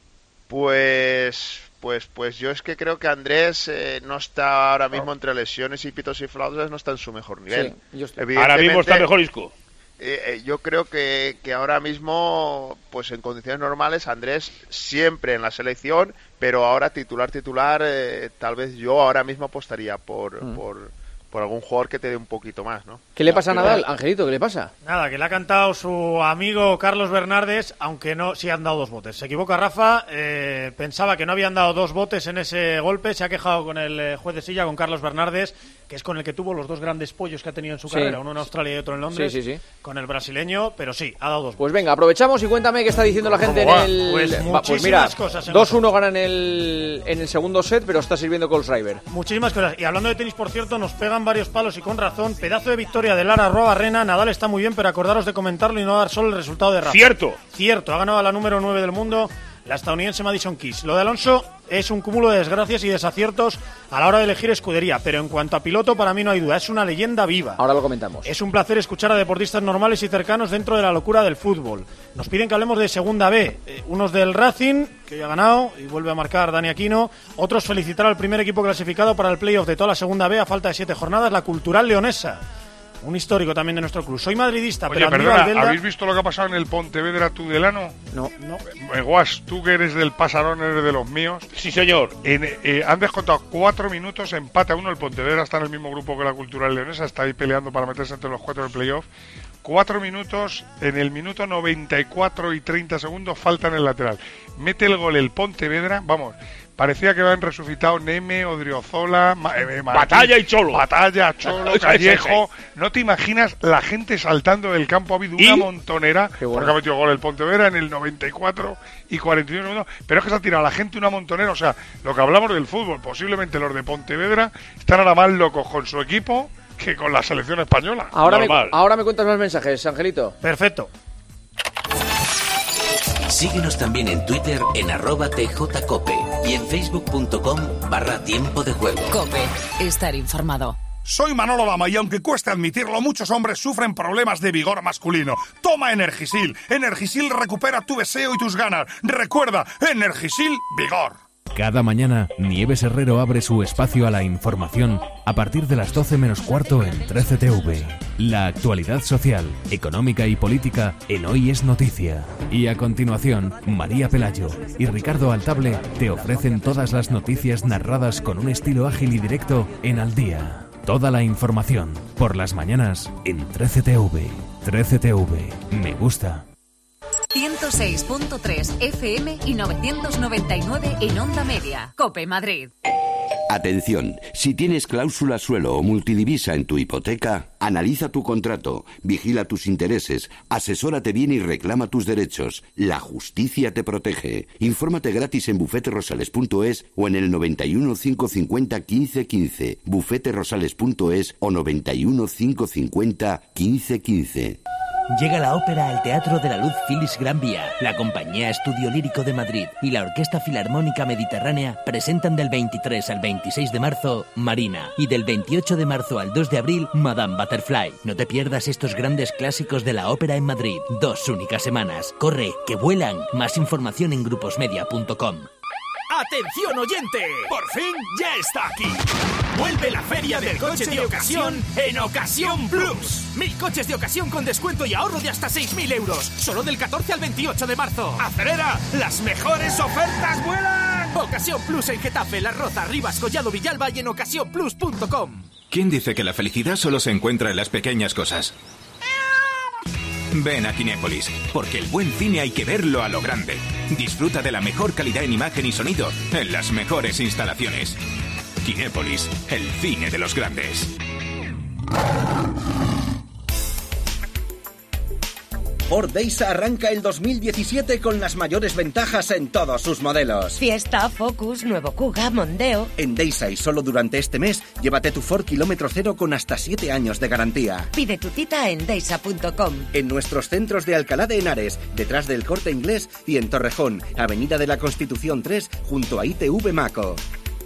S8: Pues yo es que creo que Andrés no está ahora mismo entre lesiones y pitos y flautas, no está en su mejor nivel.
S7: Ahora mismo está mejor Isco.
S8: Yo creo que ahora mismo, pues en condiciones normales, Andrés siempre en la selección, pero ahora titular, tal vez yo ahora mismo apostaría por algún jugador que te dé un poquito más, ¿no?
S3: ¿Qué le pasa a Nadal, Angelito? ¿Qué le pasa?
S4: Nada, que le ha cantado su amigo Carlos Bernardes, aunque no, sí han dado 2 botes. Se equivoca Rafa, pensaba que no habían dado 2 botes en ese golpe, se ha quejado con el juez de silla, con Carlos Bernardes, que es con el que tuvo los 2 grandes pollos que ha tenido en su carrera, uno en Australia y otro en Londres,
S3: sí.
S4: Con el brasileño, pero sí, ha dado 2 botes.
S3: Pues venga, aprovechamos y cuéntame qué está diciendo la gente en el...
S4: Pues
S3: mira,
S4: cosas
S3: 2-1 ganan en el segundo set, pero está sirviendo Kohlschreiber.
S4: Muchísimas cosas, y hablando de tenis, por cierto, nos pegan varios palos y con razón. Pedazo de victoria de Lara Arrobarrena. Nadal está muy bien, pero acordaros de comentarlo y no dar solo el resultado de Rafa. Cierto, ha ganado a la número 9 del mundo, la estadounidense Madison Keys. Lo de Alonso es un cúmulo de desgracias y desaciertos a la hora de elegir escudería, pero en cuanto a piloto, para mí no hay duda, es una leyenda viva.
S3: Ahora lo comentamos.
S4: Es un placer escuchar a deportistas normales y cercanos dentro de la locura del fútbol. Nos piden que hablemos de Segunda B, unos del Racing, que ya ha ganado y vuelve a marcar Dani Aquino, otros felicitar al primer equipo clasificado para el playoff de toda la Segunda B a falta de 7 jornadas, la Cultural Leonesa. Un histórico también de nuestro club. Soy madridista,
S6: pero ¿habéis visto lo que ha pasado en el Pontevedra Tudelano?
S4: No.
S6: Guas, tú que eres del Pasarón, eres de los míos.
S7: Sí, señor.
S6: Han descontado 4 minutos, empate a 1. El Pontevedra está en el mismo grupo que la Cultural Leonesa, está ahí peleando para meterse entre los 4 del playoff. 4 minutos, en el minuto 94 y 30 segundos falta en el lateral. Mete el gol el Pontevedra, vamos, parecía que habían resucitado Neme, Odriozola,
S7: Batalla y Cholo.
S6: Batalla, Cholo, Callejo. No te imaginas la gente saltando del campo. Ha habido una montonera, porque ha metido gol el Pontevedra en el 94 y 41 minutos. Pero es que se ha tirado la gente una montonera. O sea, lo que hablamos del fútbol, posiblemente los de Pontevedra están ahora más locos con su equipo que con la selección española.
S3: Ahora me cuentas más mensajes, Angelito.
S4: Perfecto.
S14: Síguenos también en Twitter en @tjcope y en facebook.com/tiempo de juego.
S1: COPE, estar informado.
S15: Soy Manolo Lama y aunque cueste admitirlo, muchos hombres sufren problemas de vigor masculino. Toma Energisil. Energisil recupera tu deseo y tus ganas. Recuerda, Energisil Vigor.
S16: Cada mañana, Nieves Herrero abre su espacio a la información a partir de las 12 menos cuarto en 13TV. La actualidad social, económica y política en Hoy es Noticia. Y a continuación, María Pelayo y Ricardo Altable te ofrecen todas las noticias narradas con un estilo ágil y directo en Al Día. Toda la información, por las mañanas, en 13TV. 13TV, me gusta.
S1: 106.3 FM y 999 en Onda Media. COPE Madrid.
S17: Atención, si tienes cláusula suelo o multidivisa en tu hipoteca, analiza tu contrato, vigila tus intereses, asesórate bien y reclama tus derechos. La justicia te protege. Infórmate gratis en bufeterosales.es o en el 91 550 1515, bufeterosales.es o 91 550 1515.
S18: Llega la ópera al Teatro de la Luz Félix Gran Vía. La Compañía Estudio Lírico de Madrid y la Orquesta Filarmónica Mediterránea presentan del 23 al 26 de marzo Marina y del 28 de marzo al 2 de abril Madame Butterfly. No te pierdas estos grandes clásicos de la ópera en Madrid. 2 únicas semanas. Corre, que vuelan. Más información en gruposmedia.com.
S19: ¡Atención oyente! ¡Por fin ya está aquí! Vuelve la feria del coche de ocasión en Ocasión Plus. 1000 coches de ocasión con descuento y ahorro de hasta 6.000 euros. Solo del 14 al 28 de marzo. ¡Acelera! ¡Las mejores ofertas vuelan! Ocasión Plus en Getafe, Las Rozas, Rivas, Collado, Villalba y en ocasiónplus.com.
S20: ¿Quién dice que la felicidad solo se encuentra en las pequeñas cosas? Ven a Kinépolis, porque el buen cine hay que verlo a lo grande. Disfruta de la mejor calidad en imagen y sonido en las mejores instalaciones. Kinépolis, el cine de los grandes.
S21: Ford Deysa arranca el 2017 con las mayores ventajas en todos sus modelos.
S22: Fiesta, Focus, nuevo Kuga, Mondeo.
S21: En Deysa y solo durante este mes, llévate tu Ford kilómetro cero con hasta 7 años de garantía.
S22: Pide tu cita en deysa.com.
S21: En nuestros centros de Alcalá de Henares, detrás del Corte Inglés y en Torrejón, Avenida de la Constitución 3, junto a ITV Maco.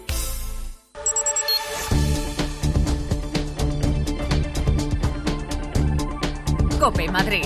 S1: COPE Madrid.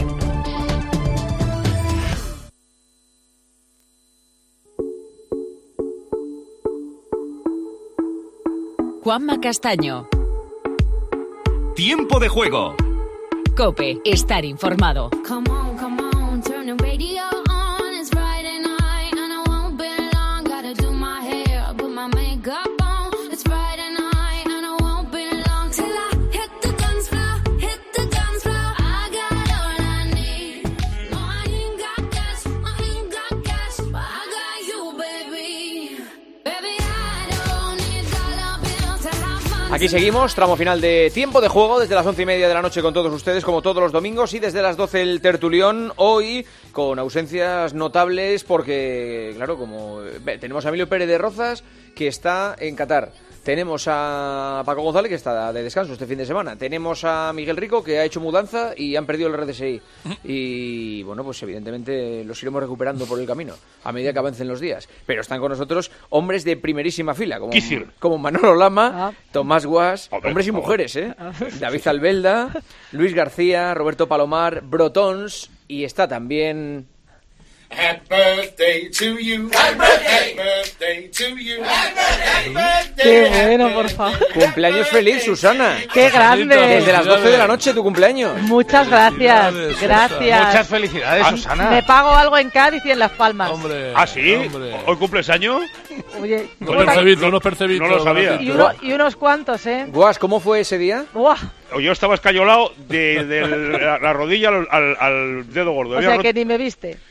S1: Juanma Castaño.
S19: Tiempo de juego.
S1: COPE, estar informado.
S23: Come on, turn the radio on. It's Friday night and I won't be long. Gotta do my hair, put my makeup on. It's Friday night and I won't be long till I hit the dance floor, I got all I need. No, I ain't got cash, but I got you, baby. Baby, I don't need dollar bills to have fun.
S3: Aquí seguimos, tramo final de Tiempo de Juego, desde las 11:30 de la noche con todos ustedes, como todos los domingos, y desde las 12 el tertulión, hoy con ausencias notables porque, claro, como tenemos a Emilio Pérez de Rozas, que está en Qatar. Tenemos a Paco González, que está de descanso este fin de semana. Tenemos a Miguel Rico, que ha hecho mudanza y han perdido el RDSI. Y, bueno, pues evidentemente los iremos recuperando por el camino a medida que avancen los días. Pero están con nosotros hombres de primerísima fila, como Manolo Lama, Tomás Guas, hombres y mujeres, David Albelda, Luis García, Roberto Palomar, Brotons, y está también...
S24: Happy birthday to you. Happy birthday to you. Happy birthday.
S9: Qué bueno, por favor.
S3: Cumpleaños feliz, Susana.
S9: Qué grande.
S3: Desde las 12 de la noche tu cumpleaños.
S9: Muchas gracias. Gracias.
S10: Muchas felicidades, Susana.
S9: Me pago algo en Cádiz y en Las Palmas.
S5: Hombre.
S7: ¿Ah, sí?
S5: Hombre.
S7: ¿Hoy cumples año?
S9: Oye,
S5: unos percebitos.
S7: No lo sabía.
S9: Y unos cuantos,
S3: Guas, ¿cómo fue ese día?
S9: Buah.
S7: Yo estaba escayolado de la rodilla al dedo gordo.
S9: O sea, que ni me viste.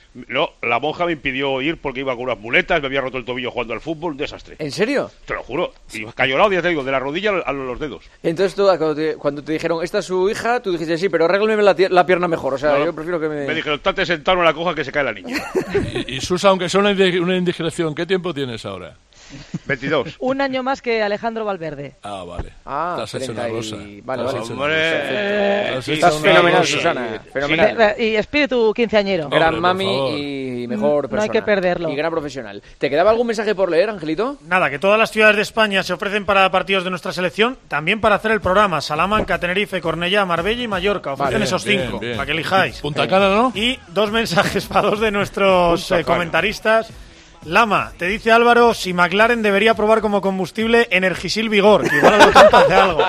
S7: No, la monja me impidió ir porque iba con unas muletas, me había roto el tobillo jugando al fútbol, un desastre.
S3: ¿En serio?
S7: Te lo juro. Y cayolado, ya te digo, de la rodilla a los dedos.
S3: Entonces tú, cuando te dijeron, esta es su hija, tú dijiste, sí, pero arréglame la pierna mejor. O sea,
S7: no,
S3: yo prefiero que
S7: me dijeron, estate sentado en la coja que se cae la niña.
S5: y Susa, aunque sea una indiscreción, ¿qué tiempo tienes ahora?
S7: 22.
S9: Un año más que Alejandro Valverde.
S5: Ah, vale.
S3: Estás
S5: hecho una rosa.
S3: Vale.
S7: Hombre,
S3: estás fenomenal, Susana. Fenomenal.
S9: Y espíritu quinceañero.
S3: Gran mami y mejor persona.
S9: No hay que perderlo.
S3: Y gran profesional. ¿Te quedaba algún mensaje por leer, Angelito?
S4: Nada, que todas las ciudades de España se ofrecen para partidos de nuestra selección, también para hacer el programa. Salamanca, Tenerife, Cornellá, Marbella y Mallorca. Ofrecen esos 5, para que elijáis.
S5: Punta Cana, ¿no?
S4: Y 2 mensajes para 2 de nuestros comentaristas. Lama, te dice Álvaro si McLaren debería probar como combustible Energisil Vigor, que igual a lo tonto hace algo.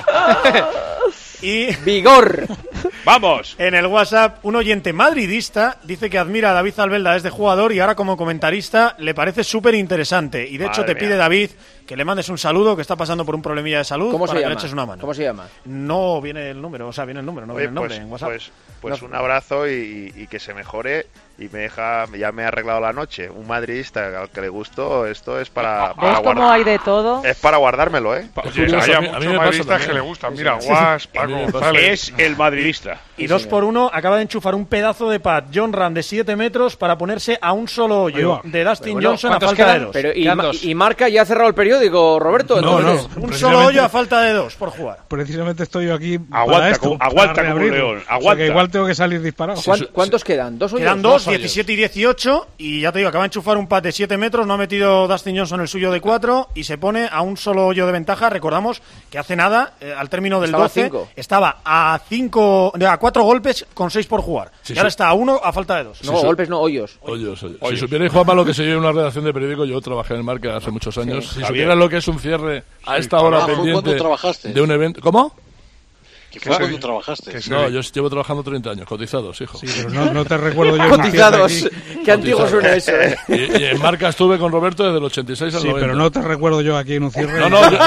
S4: Y
S3: Vigor.
S7: ¡Vamos!
S4: En el WhatsApp, un oyente madridista dice que admira a David Albelda desde jugador y ahora como comentarista le parece súper interesante. Y de hecho te pide David que le mandes un saludo, que está pasando por un problemilla de salud.
S3: ¿Cómo
S4: para
S3: se
S4: que
S3: llama?
S4: le eches una mano.
S3: ¿Cómo se llama?
S4: No viene el número, viene el nombre,
S8: Pues,
S4: en WhatsApp.
S8: Pues un abrazo y que se mejore. Y ya me ha arreglado la noche. Un madridista al que le gustó, esto es para
S9: ¿Cómo hay de todo?
S8: Es para guardármelo, ¿eh?
S6: Oye, hay muchos madridistas que le gustan. Mira, Guas, Paco González.
S7: Es el madridista.
S4: Y 2 por 1 acaba de enchufar un pedazo de pad John Ram de 7 metros para ponerse a un solo hoyo de Dustin Johnson a falta de 2.
S3: Pero y Marca ya ha cerrado el periódico, Roberto.
S2: No.
S4: Un solo hoyo a falta de 2 por jugar.
S2: Precisamente estoy yo aquí
S7: aguanta,
S2: para esto.
S7: Aguanta como un león. Aguanta.
S2: O sea que igual tengo que salir disparado.
S3: ¿Cuántos quedan? ¿2 hoyos?
S4: Quedan 2, 17 y 18. Y ya te digo, acaba de enchufar un pad de 7 metros. No ha metido Dustin Johnson el suyo de 4 y se pone a un solo hoyo de ventaja. Recordamos que hace nada, al término del 12, estaba a 4 golpes con 6 por jugar. Y ahora está a 1 a falta de 2.
S3: No, golpes no, hoyos.
S5: Si supierais, Juanma, lo que se lleva en una redacción de periódico, yo trabajé en el Marca hace muchos años. Si supieras lo que es un cierre a esta hora pendiente de un evento... ¿Cómo?
S11: ¿Qué fue cuando trabajaste?
S5: No, yo llevo trabajando 30 años, cotizados, hijo.
S2: Sí, pero no te recuerdo yo.
S3: Cotizados. Qué antiguo suena eso, ¿eh?
S5: Y en Marca estuve con Roberto desde el 86 al 90.
S2: Sí, pero no te recuerdo yo aquí en un cierre.
S5: No,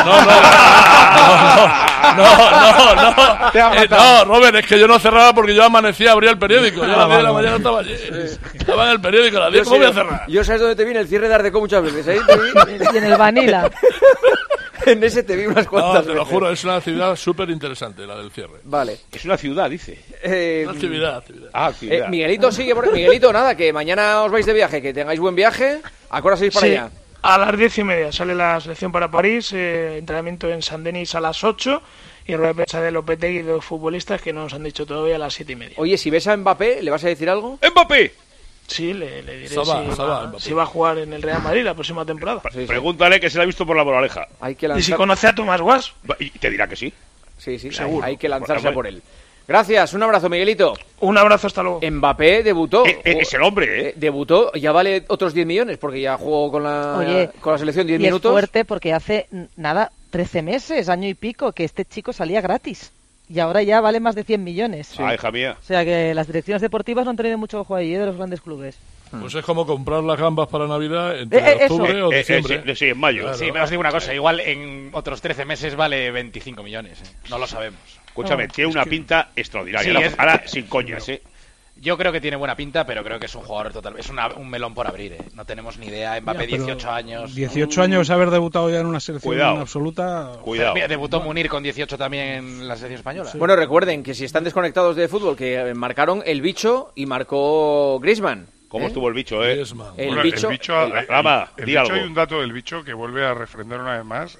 S5: Robert, es que yo no cerraba porque yo amanecía, abría el periódico. Yo a las 10 de la mañana estaba allí. Estaba en el periódico, a las 10, ¿cómo voy a cerrar?
S3: Yo sabes dónde te viene el cierre de Ardeco muchas veces, ¿eh?
S9: Y en el Vanilla.
S3: En ese te vi unas cuantas veces.
S5: Te lo juro, es una actividad súper interesante la del cierre.
S3: Vale.
S7: Es una ciudad, dice.
S5: Actividad.
S7: Actividad.
S3: Miguelito sigue por... Miguelito, nada, que mañana os vais de viaje, que tengáis buen viaje. ¿A qué hora salís para allá?
S12: A las 10:30 sale la selección para París, entrenamiento en Saint-Denis a las 8 y rueda de prensa de Lopetegui y de los futbolistas que no nos han dicho todavía a las 7:30.
S3: Oye, si ves a Mbappé, ¿le vas a decir algo?
S7: ¡Mbappé!
S12: Sí, le diré si va a jugar en el Real Madrid la próxima temporada.
S7: Pregúntale que se la ha visto por la moraleja.
S12: ¿Y si conoce a Tomás Guas?
S7: Y te dirá que sí.
S3: Sí,
S12: seguro.
S3: Hay que lanzarse por él. Gracias, un abrazo, Miguelito.
S12: Un abrazo, hasta luego.
S3: Mbappé debutó.
S7: Es el hombre, ¿eh?
S3: Debutó, ya vale otros 10 millones porque ya jugó con la selección 10 minutos.
S9: Es fuerte porque hace, 13 meses, año y pico, que este chico salía gratis. Y ahora ya vale más de 100 millones.
S7: Sí. Hija mía.
S9: O sea que las direcciones deportivas no han tenido mucho ojo ahí de los grandes clubes.
S5: Pues es como comprar las gambas para Navidad entre octubre o diciembre.
S7: Sí, en mayo.
S10: Claro. Sí, pero os digo una cosa, igual en otros 13 meses vale 25 millones. No lo sabemos.
S7: Escúchame, tiene una pinta extraordinaria.
S10: Sí,
S7: ahora sin coñas, ¿eh?
S10: Yo creo que tiene buena pinta, pero creo que es un jugador total. Es un melón por abrir, ¿eh? No tenemos ni idea. Mbappé, 18 años.
S2: 18 años haber debutado ya en una selección absoluta.
S7: Cuidado.
S10: Debutó Munir con 18 también en la selección española.
S3: Sí. Bueno, recuerden que si están desconectados de fútbol, que marcaron el Bicho y marcó Griezmann.
S7: ¿Cómo estuvo el Bicho, eh?
S3: El Bicho,
S7: Rama,
S6: el Bicho hay un dato del Bicho que vuelve a refrendar una vez más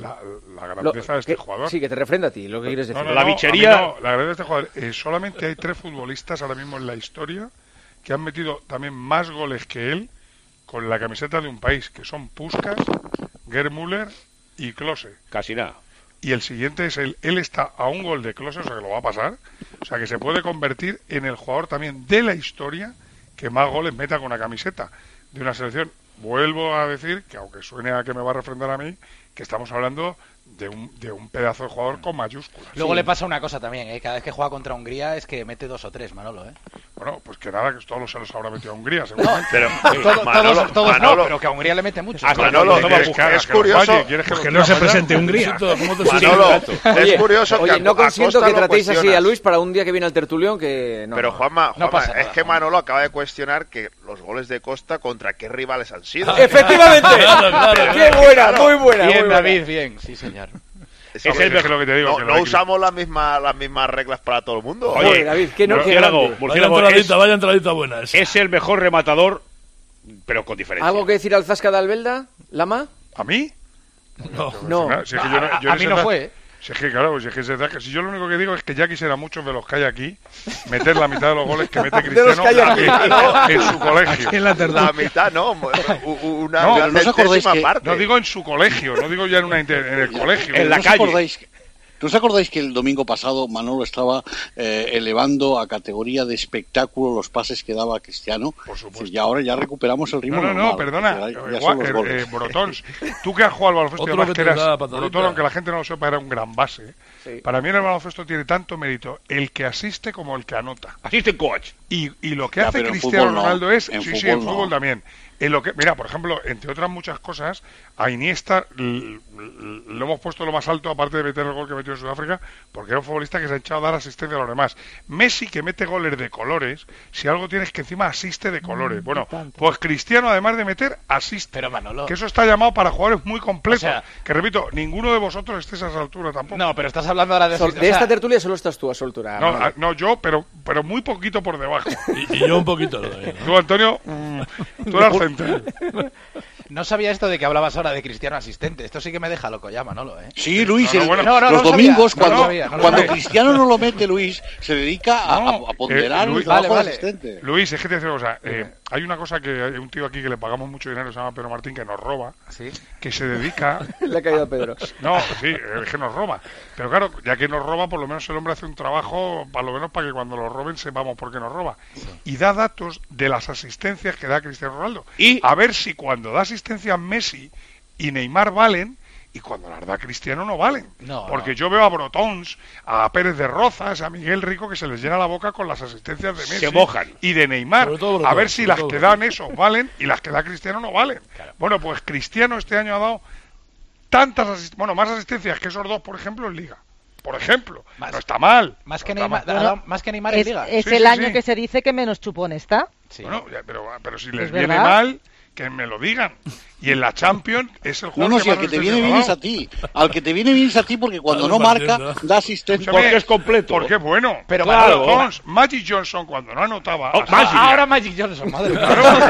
S6: la grandeza de este jugador.
S3: Sí, que te refrenda a ti, lo que quieres decir.
S7: La bichería...
S6: la grandeza de este jugador. Solamente hay 3 futbolistas ahora mismo en la historia que han metido también más goles que él con la camiseta de un país, que son Puskás, Gerd Müller y Klose.
S7: Casi nada.
S6: Y el siguiente es él está a un gol de Klose, o sea que lo va a pasar. O sea que se puede convertir en el jugador también de la historia que más goles meta con una camiseta de una selección. Vuelvo a decir, que aunque suene a que me va a refrendar a mí, que estamos hablando de un pedazo de jugador con mayúsculas.
S10: Luego le pasa una cosa también, cada vez que juega contra Hungría es que mete 2 o 3, Manolo.
S6: Bueno, pues que nada, que todos se los habrá metido a Hungría, seguramente.
S10: Pero todos no, pero que a Hungría le mete mucho.
S8: Manolo, es curioso
S2: que no se presente Hungría.
S8: Manolo, es curioso
S3: que no consiento que tratéis así a Luis para un día que viene al tertulión, que no.
S8: Pero Juanma, es que Manolo acaba de cuestionar que los goles de Costa contra qué rivales han sido.
S3: ¡Efectivamente! ¡Qué buena! Muy buena.
S10: Bien, David, bien. Sí, señor.
S6: Es lo que te digo.
S8: No usamos las mismas reglas para todo el mundo.
S3: Oye, David, que no
S5: vaya entradita buena.
S7: Es el mejor rematador, pero con diferencia.
S3: ¿Algo que decir al Zasca de Albelda, Lama?
S6: ¿A mí?
S3: No.
S6: A
S10: mí no fue.
S6: Si es que, claro, si yo lo único que digo es que ya quisiera muchos de los que hay aquí meter la mitad de los goles que mete Cristiano en su colegio.
S8: La mitad, no. Una centésima parte.
S6: No digo en su colegio, no digo ya en el colegio.
S7: En la calle.
S11: ¿No os acordáis que el domingo pasado Manolo estaba elevando a categoría de espectáculo los pases que daba Cristiano?
S6: Por supuesto.
S11: Y ahora ya recuperamos el ritmo normal.
S6: No, perdona. Brotons, tú que has jugado al baloncesto y además que eras Brotón, aunque la gente no lo sepa, era un gran base. Sí. Para mí en el baloncesto tiene tanto mérito el que asiste como el que anota.
S7: Asiste coach.
S6: Y lo que hace Cristiano Ronaldo es... En fútbol también. Mira, por ejemplo, entre otras muchas cosas, a Iniesta lo hemos puesto lo más alto, aparte de meter el gol que metió en Sudáfrica, porque era un futbolista que se ha echado a dar asistencia a los demás. Messi, que mete goles de colores, si algo tienes que encima asiste de colores. Bueno, pues Cristiano, además de meter, asiste.
S10: Pero Manolo...
S6: Que eso está llamado para jugadores muy completos. O sea, que repito, ninguno de vosotros estés a esa altura tampoco.
S10: No, pero estás hablando ahora
S3: de esta tertulia solo estás tú a su altura.
S6: No, yo, pero muy poquito por debajo.
S5: Y yo un poquito.
S6: Tú, Antonio, tú eras central.
S10: No sabía esto de que hablabas ahora de Cristiano asistente. Esto sí que me deja loco ya, Manolo, ¿eh?
S11: Sí, Luis, los domingos, cuando Cristiano no lo mete, Luis, se dedica a ponderar el trabajo de asistente.
S6: Luis, es que te digo, hay una cosa que hay un tío aquí que le pagamos mucho dinero, se llama Pedro Martín, que nos roba, ¿sí? Que se dedica...
S3: Le ha caído a Pedro.
S6: No, sí, es que nos roba. Pero claro, ya que nos roba, por lo menos el hombre hace un trabajo, para lo menos para que cuando lo roben sepamos por qué nos roba. Sí. Y da datos de las asistencias que da Cristiano Ronaldo. Y a ver si cuando da asistencia Messi y Neymar valen, y cuando las da Cristiano no valen. Porque yo veo a Brotons, a Pérez de Rozas, a Miguel Rico, que se les llena la boca con las asistencias de Messi
S7: se mojan.
S6: Y de Neymar. A ver si las que dan esos valen y las que da Cristiano no valen. Claro. Bueno, pues Cristiano este año ha dado más asistencias que esos dos, por ejemplo, en Liga. Por ejemplo, no está mal.
S10: Más que Neymar en Liga.
S9: Es el año que se dice que menos chupón está.
S6: Sí. Bueno, pero si les viene mal, que me lo digan. Y en la Champions es el juego
S11: si al que te viene bien es a ti. Al que te viene bien es a ti porque cuando no marca, da asistencia.
S6: Porque es completo. Porque es bueno.
S10: Pero claro,
S6: Magic Johnson cuando no anotaba...
S10: ahora Magic Johnson, madre mía.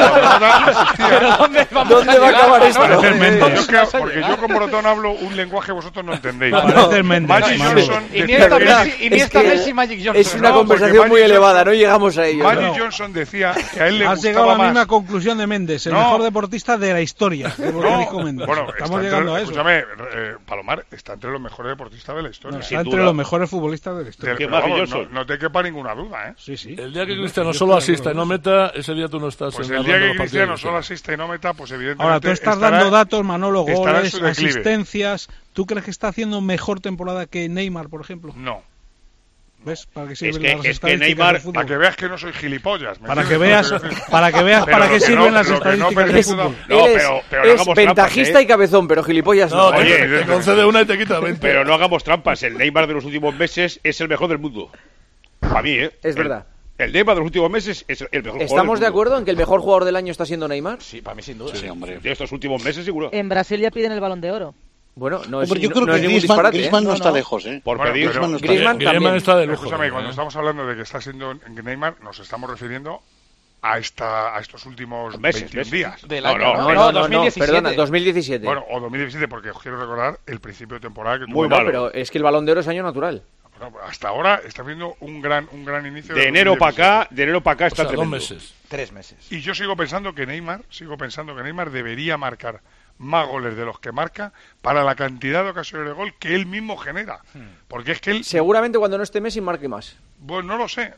S10: ¿Pero
S3: dónde va a acabar esto?
S6: Porque yo con Brotón hablo un lenguaje que vosotros no entendéis.
S10: Magic Johnson... Iniesta Messi, Magic Johnson.
S3: Es una conversación muy elevada, no llegamos a ello.
S6: Magic Johnson decía que a él le gustaba más...
S2: Has llegado a la misma conclusión de Méndez, el mejor deportista de la historia.
S6: Bueno,
S2: estamos llegando a eso.
S6: Escúchame, Palomar está entre los mejores deportistas de la historia.
S2: Está entre los mejores futbolistas de la historia.
S6: No te quepa ninguna duda, ¿eh?
S2: Sí.
S5: El día que Cristiano solo asista y no meta, ese día tú no estás.
S6: Pues el día que Cristiano solo asista y no meta, pues evidentemente...
S2: Ahora, tú estás dando datos, Manolo, goles, asistencias. ¿Tú crees que está haciendo mejor temporada que Neymar, por ejemplo?
S6: No.
S2: ¿Ves? ¿Para qué sirven las
S7: estadísticas que Neymar,
S6: para que veas que no soy gilipollas.
S2: Para que veas para qué sirven las estadísticas de fútbol.
S3: Pero es ventajista y cabezón, pero gilipollas no.
S5: Oye, te concede una y te quita 20.
S7: Pero no hagamos trampas. El Neymar de los últimos meses es el mejor del mundo. Para mí, ¿eh?
S3: Es verdad.
S7: El Neymar de los últimos meses es el mejor.
S3: ¿Estamos de acuerdo en que el mejor jugador del año está siendo Neymar?
S10: Sí, para mí sin duda.
S11: Sí, hombre.
S7: De estos últimos meses, seguro.
S9: En Brasil ya piden el Balón de Oro.
S3: Bueno, no es
S11: yo creo que Griezmann no está lejos, ¿eh?
S3: Griezmann
S5: está de lujo.
S6: Escúchame, cuando estamos hablando de que está siendo Neymar, nos estamos refiriendo a estos últimos
S7: meses,
S6: 21 días.
S3: No, 2017. Perdona, 2017.
S6: Bueno, o 2017, porque os quiero recordar el principio de temporada que tuvo.
S7: Muy malo.
S3: Pero es que el Balón de Oro es año natural.
S6: Bueno, hasta ahora está viendo un gran inicio.
S7: De enero para acá está tremendo.
S10: 3 meses.
S6: Y yo sigo pensando que Neymar debería marcar más goles de los que marca para la cantidad de ocasiones de gol que él mismo genera. Porque es que él...
S3: Seguramente cuando no esté Messi marque más.
S6: Bueno, no lo sé.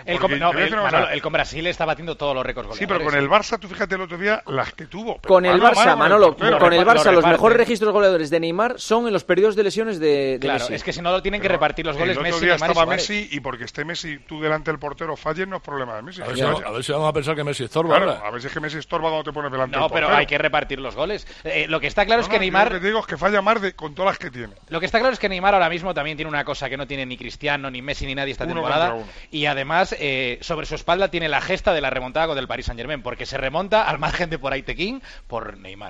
S10: El con Brasil está batiendo todos los récords goleadores.
S6: Sí, pero con el Barça, tú fíjate el otro día las que tuvo.
S3: Con el Barça, Manolo, con el Barça los mejores registros goleadores de Neymar son en los periodos de lesiones de
S10: claro,
S3: Messi.
S10: Es que si no lo tienen que repartir los goles Messi,
S6: Neymar y
S10: Suárez.
S6: estaba Messi y porque esté Messi tú delante del portero falles no es problema de Messi.
S5: A ver si vamos a pensar que Messi estorba.
S6: Claro, a ver si es que Messi estorba cuando te pones delante del portero.
S10: No, pero hay que repartir los goles. Lo que está claro es que Neymar...
S6: Lo que te digo es que falla más con todas las que tiene.
S10: Lo que está claro es que Neymar ahora mismo también tiene una cosa que no tiene ni Cristiano, ni Messi, ni nadie esta temporada. Y además, sobre su espalda tiene la gesta de la remontada con el Paris Saint-Germain, porque se remonta al margen de por Aitekin por Neymar.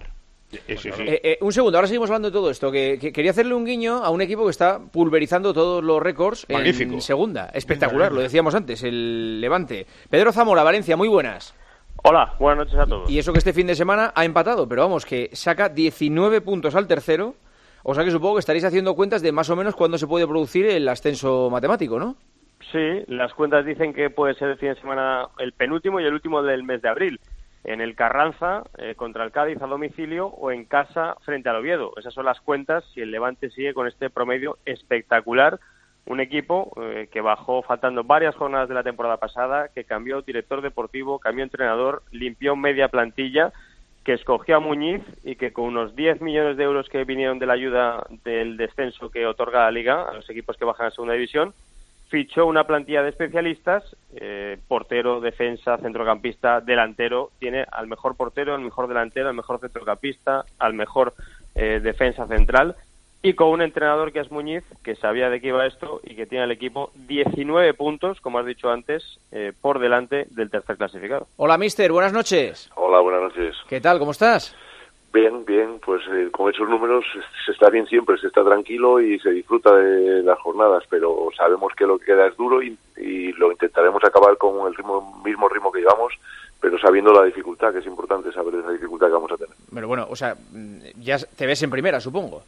S3: Un segundo, ahora seguimos hablando de todo esto, que quería hacerle un guiño a un equipo que está pulverizando todos los récords en segunda. Espectacular, lo decíamos antes, el Levante. Pedro Zamora, Valencia, muy buenas.
S13: Hola, buenas noches a todos.
S3: Y eso que este fin de semana ha empatado, pero vamos, que saca 19 puntos al tercero, o sea que supongo que estaréis haciendo cuentas de más o menos cuándo se puede producir el ascenso matemático, ¿no?
S13: Sí, las cuentas dicen que puede ser el fin de semana el penúltimo y el último del mes de abril. En el Carranza, contra el Cádiz a domicilio, o en casa frente al Oviedo. Esas son las cuentas si el Levante sigue con este promedio espectacular. Un equipo que bajó faltando varias jornadas de la temporada pasada, que cambió director deportivo, cambió entrenador, limpió media plantilla, que escogió a Muñiz y que con unos 10 millones de euros que vinieron de la ayuda del descenso que otorga la Liga a los equipos que bajan a segunda división, fichó una plantilla de especialistas, portero, defensa, centrocampista, delantero. Tiene al mejor portero, al mejor delantero, al mejor centrocampista, al mejor defensa central. Y con un entrenador que es Muñiz, que sabía de qué iba esto y que tiene al equipo 19 puntos, como has dicho antes, por delante del tercer clasificado.
S3: Hola, mister, buenas noches.
S14: Hola, buenas noches.
S3: ¿Qué tal, cómo estás?
S14: Bien, pues con esos números se está bien siempre, se está tranquilo y se disfruta de las jornadas, pero sabemos que lo que queda es duro y lo intentaremos acabar con el mismo ritmo que llevamos, pero sabiendo la dificultad, que es importante saber esa dificultad que vamos a tener.
S3: Pero bueno, o sea, ya te ves en primera, supongo.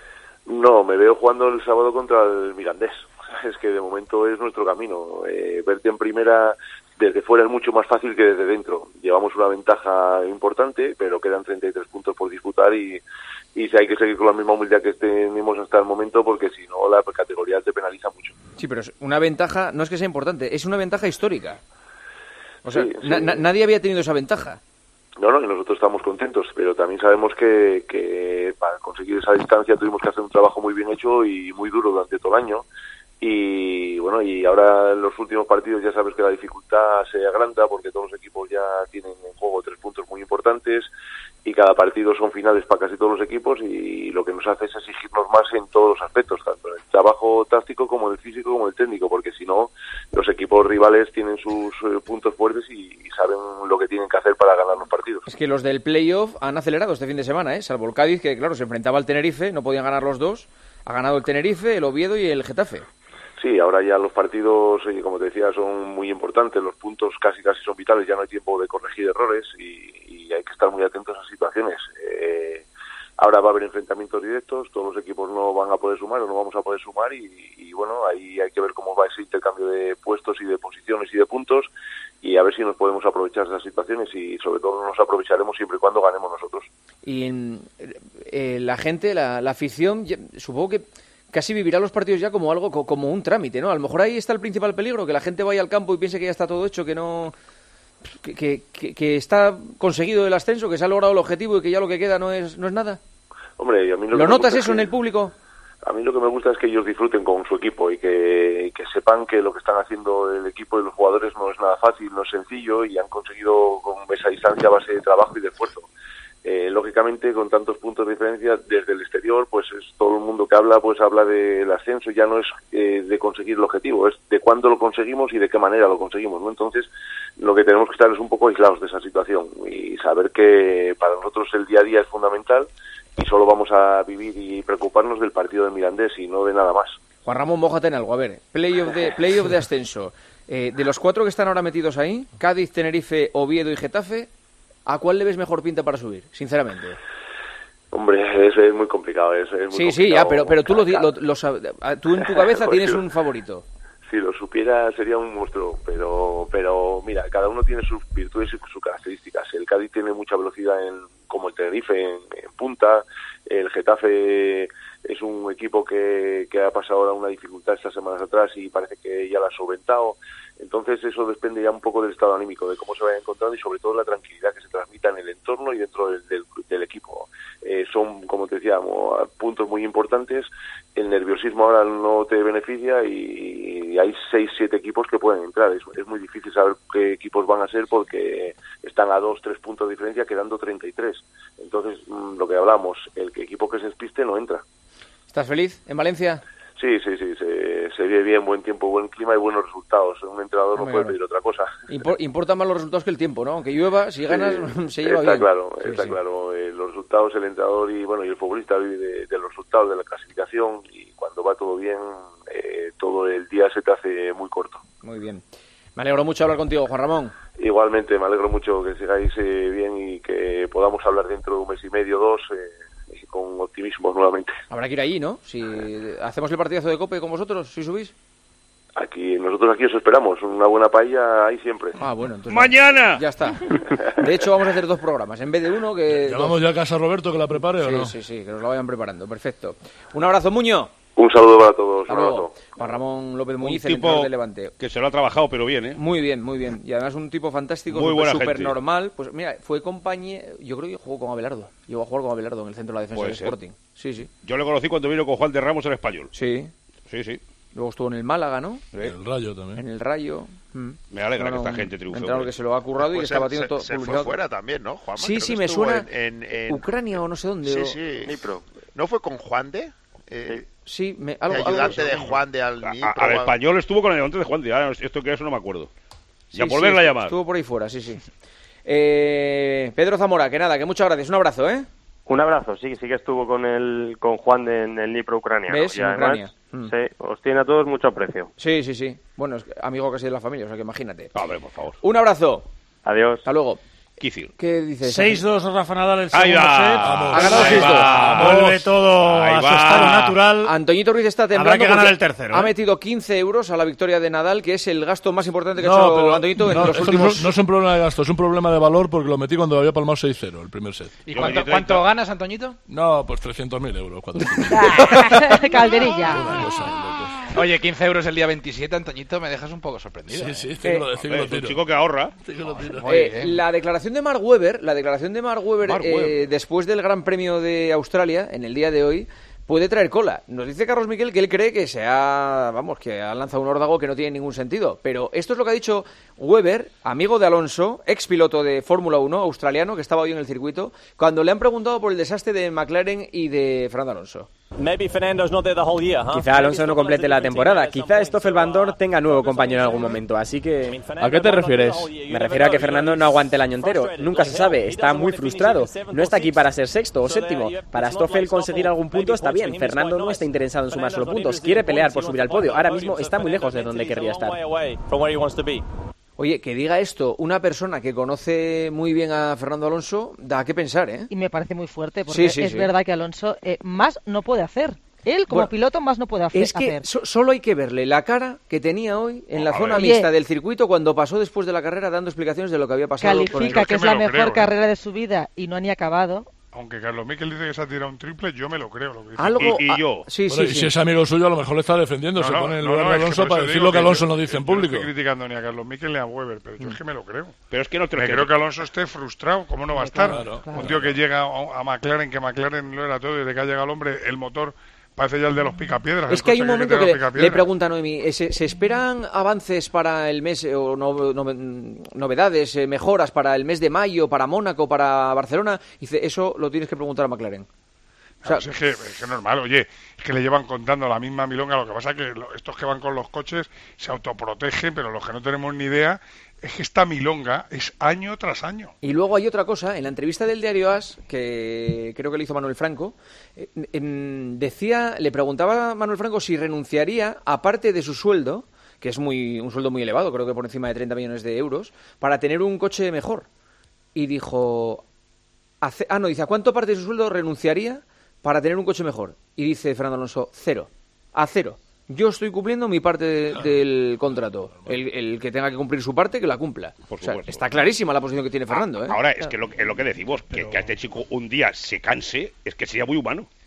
S14: No, me veo jugando el sábado contra el Mirandés. Es que de momento es nuestro camino. Verte en primera desde fuera es mucho más fácil que desde dentro. Llevamos una ventaja importante, pero quedan 33 puntos por disputar y hay que seguir con la misma humildad que tenemos hasta el momento, porque si no la categoría te penaliza mucho.
S3: Sí, pero es una ventaja, no es que sea importante, es una ventaja histórica. O sea,
S14: sí.
S3: Nadie había tenido esa ventaja.
S14: No, y nosotros estamos contentos, pero también sabemos que para conseguir esa distancia tuvimos que hacer un trabajo muy bien hecho y muy duro durante todo el año. Y bueno, y ahora en los últimos partidos ya sabes que la dificultad se agranda porque todos los equipos ya tienen en juego 3 puntos muy importantes y cada partido son finales para casi todos los equipos, y lo que nos hace es exigirnos más en todos los aspectos, tanto en el trabajo táctico como en el físico como en el técnico, porque si no, los equipos rivales tienen sus puntos fuertes y saben lo que tienen que hacer para ganar los partidos.
S3: Es que los del playoff han acelerado este fin de semana, salvo el Cádiz, que claro, se enfrentaba al Tenerife, no podían ganar los dos, ha ganado el Tenerife, el Oviedo y el Getafe.
S14: Sí, ahora ya los partidos, como te decía, son muy importantes, los puntos casi son vitales, ya no hay tiempo de corregir errores y hay que estar muy atentos a situaciones. Ahora va a haber enfrentamientos directos, todos los equipos no van a poder sumar o no vamos a poder sumar y bueno, ahí hay que ver cómo va ese intercambio de puestos y de posiciones y de puntos y a ver si nos podemos aprovechar de esas situaciones y sobre todo nos aprovecharemos siempre y cuando ganemos nosotros.
S3: Y la gente, la afición, supongo que casi vivirá los partidos ya como algo, como un trámite, ¿no? A lo mejor ahí está el principal peligro, que la gente vaya al campo y piense que ya está todo hecho, que no... Que está conseguido el ascenso, que se ha logrado el objetivo y que ya lo que queda no es nada.
S14: Hombre, a mí
S3: ¿Lo notas eso en el público?
S14: A mí lo que me gusta es que ellos disfruten con su equipo y que sepan que lo que están haciendo el equipo y los jugadores no es nada fácil, no es sencillo y han conseguido con esa distancia a base de trabajo y de esfuerzo. Lógicamente, con tantos puntos de diferencia desde el exterior, pues es todo el mundo que habla, pues habla del ascenso, ya no es de conseguir el objetivo, es de cuándo lo conseguimos y de qué manera lo conseguimos, ¿no? Entonces, lo que tenemos que estar es un poco aislados de esa situación y saber que para nosotros el día a día es fundamental y solo vamos a vivir y preocuparnos del partido de Mirandés y no de nada más.
S3: Juan Ramón, mójate en algo, a ver, playoff de ascenso. De los 4 que están ahora metidos ahí, Cádiz, Tenerife, Oviedo y Getafe, ¿a cuál le ves mejor pinta para subir, sinceramente?
S14: Hombre, es muy complicado. Es muy complicado.
S3: Sí, ya, pero tú tú en tu cabeza tienes un favorito.
S14: Si lo supiera sería un monstruo, pero mira, cada uno tiene sus virtudes y sus características. El Cádiz tiene mucha velocidad como el Tenerife en punta, el Getafe es un equipo que ha pasado ahora una dificultad estas semanas atrás y parece que ya la ha solventado. Entonces eso depende ya un poco del estado anímico, de cómo se vayan encontrando y sobre todo la tranquilidad que se transmita en el entorno y dentro del equipo. Son, como te decía, puntos muy importantes. El nerviosismo ahora no te beneficia y hay 6-7 equipos que pueden entrar. Es muy difícil saber qué equipos van a ser porque están a 2-3 puntos de diferencia, quedando 33. Entonces, lo que hablamos, el equipo que se despiste no entra.
S3: ¿Estás feliz en Valencia?
S14: Sí, se ve bien, buen tiempo, buen clima y buenos resultados. Un entrenador no puede pedir otra cosa.
S3: Importan más los resultados que el tiempo, ¿no? Aunque llueva, si ganas, se lleva
S14: está
S3: bien.
S14: Claro, está claro. Los resultados, el entrenador y el futbolista vive de los resultados, de la clasificación, y cuando va todo bien, todo el día se te hace muy corto.
S3: Muy bien. Me alegro mucho de hablar contigo, Juan Ramón.
S14: Igualmente, me alegro mucho que sigáis bien y que podamos hablar dentro de un mes y medio, 2, con optimismo nuevamente.
S3: Habrá que ir allí, ¿no? Si hacemos el partidazo de Cope con vosotros, si subís.
S14: Nosotros aquí os esperamos, una buena paella hay siempre.
S3: Bueno, entonces
S7: ¡mañana!
S3: Ya está. De hecho, vamos a hacer 2 programas, en vez de uno que...
S5: ¿Llamamos ya a casa a Roberto que la prepare o no?
S3: Sí, que nos la vayan preparando, perfecto. Un abrazo, Muño.
S14: Un saludo para todos, un abrazo.
S3: Juan Ramón López Muñiz,
S7: el
S3: entrenador de Levante.
S7: Que se lo ha trabajado, pero bien, ¿eh?
S3: Muy bien. Y además un tipo fantástico, súper normal. Pues mira, fue compañero, yo creo que jugó con Abelardo. Llegó a jugar con Abelardo en el centro de la defensa del Sporting. Sí.
S7: Yo le conocí cuando vino con Juan de Ramos en Español.
S3: Sí. Luego estuvo en el Málaga, ¿no?
S5: En el Rayo también.
S3: En el Rayo.
S7: Me alegra que esta gente triunfe.
S3: Un entrenador que se lo ha currado y que estaba haciendo todo.
S8: Se fue fuera también, ¿no, Juanma?
S3: Sí, me suena. En Ucrania o no sé dónde.
S8: Sí. ¿No fue con Juan de?
S3: Sí,
S8: ayudante de Juan de al
S7: Al Español estuvo con el ayudante de Juan de. Esto que eso no me acuerdo. Ya volverla a llamar.
S3: Estuvo por ahí fuera, sí. Pedro Zamora, que muchas gracias. Un abrazo, ¿eh?
S13: Un abrazo, sí que estuvo con Juan en el Dnipro ucraniano.
S3: ¿Ves?
S13: Y además, sí, os tiene a todos mucho aprecio.
S3: Sí. Bueno, es amigo casi de la familia, o sea que imagínate.
S7: Hombre, por favor.
S3: Un abrazo.
S13: Adiós.
S3: Hasta luego.
S7: ¿Qué
S3: dices?
S4: 6-2 Rafa Nadal el segundo set.
S3: Ha ganado 6-2.
S4: Vuelve todo a su estado natural.
S3: Antoñito Ruiz está temblando.
S4: Habrá que ganar el tercero.
S3: Ha metido 15 euros a la victoria de Nadal, que es el gasto más importante que ha hecho Antoñito en los últimos...
S5: No es un problema de gasto, es un problema de valor porque lo metí cuando había palmado 6-0 el primer set.
S10: ¿Y cuánto ganas, Antoñito?
S5: No, pues 300.000 euros. 400.000.
S9: Calderilla.
S10: Oye, 15 euros el día 27, Antoñito, me dejas un poco sorprendido.
S5: Sí, es
S7: un chico que ahorra.
S3: La declaración de Mark Webber, después del Gran Premio de Australia, en el día de hoy, puede traer cola. Nos dice Carlos Miquel que él cree que que ha lanzado un órdago que no tiene ningún sentido. Pero esto es lo que ha dicho Webber, amigo de Alonso, ex piloto de Fórmula 1 australiano, que estaba hoy en el circuito, cuando le han preguntado por el desastre de McLaren y de Fernando Alonso.
S15: Quizá Alonso no complete la temporada. Quizá Stoffel Van Dorn tenga nuevo compañero en algún momento. Así que...
S5: ¿A qué te refieres?
S15: Me refiero a que Fernando no aguante el año entero. Nunca se sabe. Está muy frustrado. No está aquí para ser sexto o séptimo. Para Stoffel conseguir algún punto está bien. Fernando no está interesado en sumar solo puntos. Quiere pelear por subir al podio. Ahora mismo está muy lejos de donde querría estar.
S3: Oye, que diga esto una persona que conoce muy bien a Fernando Alonso, da que pensar, ¿eh?
S9: Y me parece muy fuerte, porque es verdad que Alonso más no puede hacer. Él, como piloto, más no puede hacer.
S3: Es que solo hay que verle la cara que tenía hoy en la zona mixta del circuito cuando pasó después de la carrera dando explicaciones de lo que había pasado.
S9: Califica que es la mejor carrera de su vida y no ha ni acabado.
S6: Aunque Carlos Miquel dice que se ha tirado un triple, yo me lo creo. Lo que dice.
S3: Algo,
S7: y yo.
S3: Sí.
S5: Si es amigo suyo, a lo mejor le está defendiendo. Se pone en lugar de Alonso para decir lo que Alonso no dice en público.
S6: No estoy criticando ni a Carlos Miquel ni a Weber, pero yo es que me lo creo.
S7: Pero es que no te lo
S6: creo que Alonso esté frustrado. ¿Cómo no va a estar? Claro. Un tío que llega a McLaren, que McLaren lo era todo, desde que ha llegado el hombre, el motor parece ya el de los picapiedras.
S3: Es que hay un momento que le pregunta a Noemi, ¿se esperan avances para el mes, o novedades, mejoras para el mes de mayo, para Mónaco, para Barcelona? Dice, eso lo tienes que preguntar a McLaren.
S6: O sea, es que es normal, oye, es que le llevan contando la misma milonga, lo que pasa es que estos que van con los coches se autoprotegen, pero los que no tenemos ni idea, es que esta milonga es año tras año.
S3: Y luego hay otra cosa, en la entrevista del diario AS, que creo que le hizo Manuel Franco, le preguntaba a Manuel Franco si renunciaría, aparte de su sueldo, que es un sueldo muy elevado, creo que por encima de 30 millones de euros, para tener un coche mejor. Y dijo, ¿a cuánto parte de su sueldo renunciaría para tener un coche mejor? Y dice Fernando Alonso, 0. A 0. Yo estoy cumpliendo mi parte del contrato. El que tenga que cumplir su parte, que la cumpla. O sea, está clarísima la posición que tiene Fernando.
S7: Ahora, es que lo que decimos, que a este chico un día se canse, es que sería muy humano.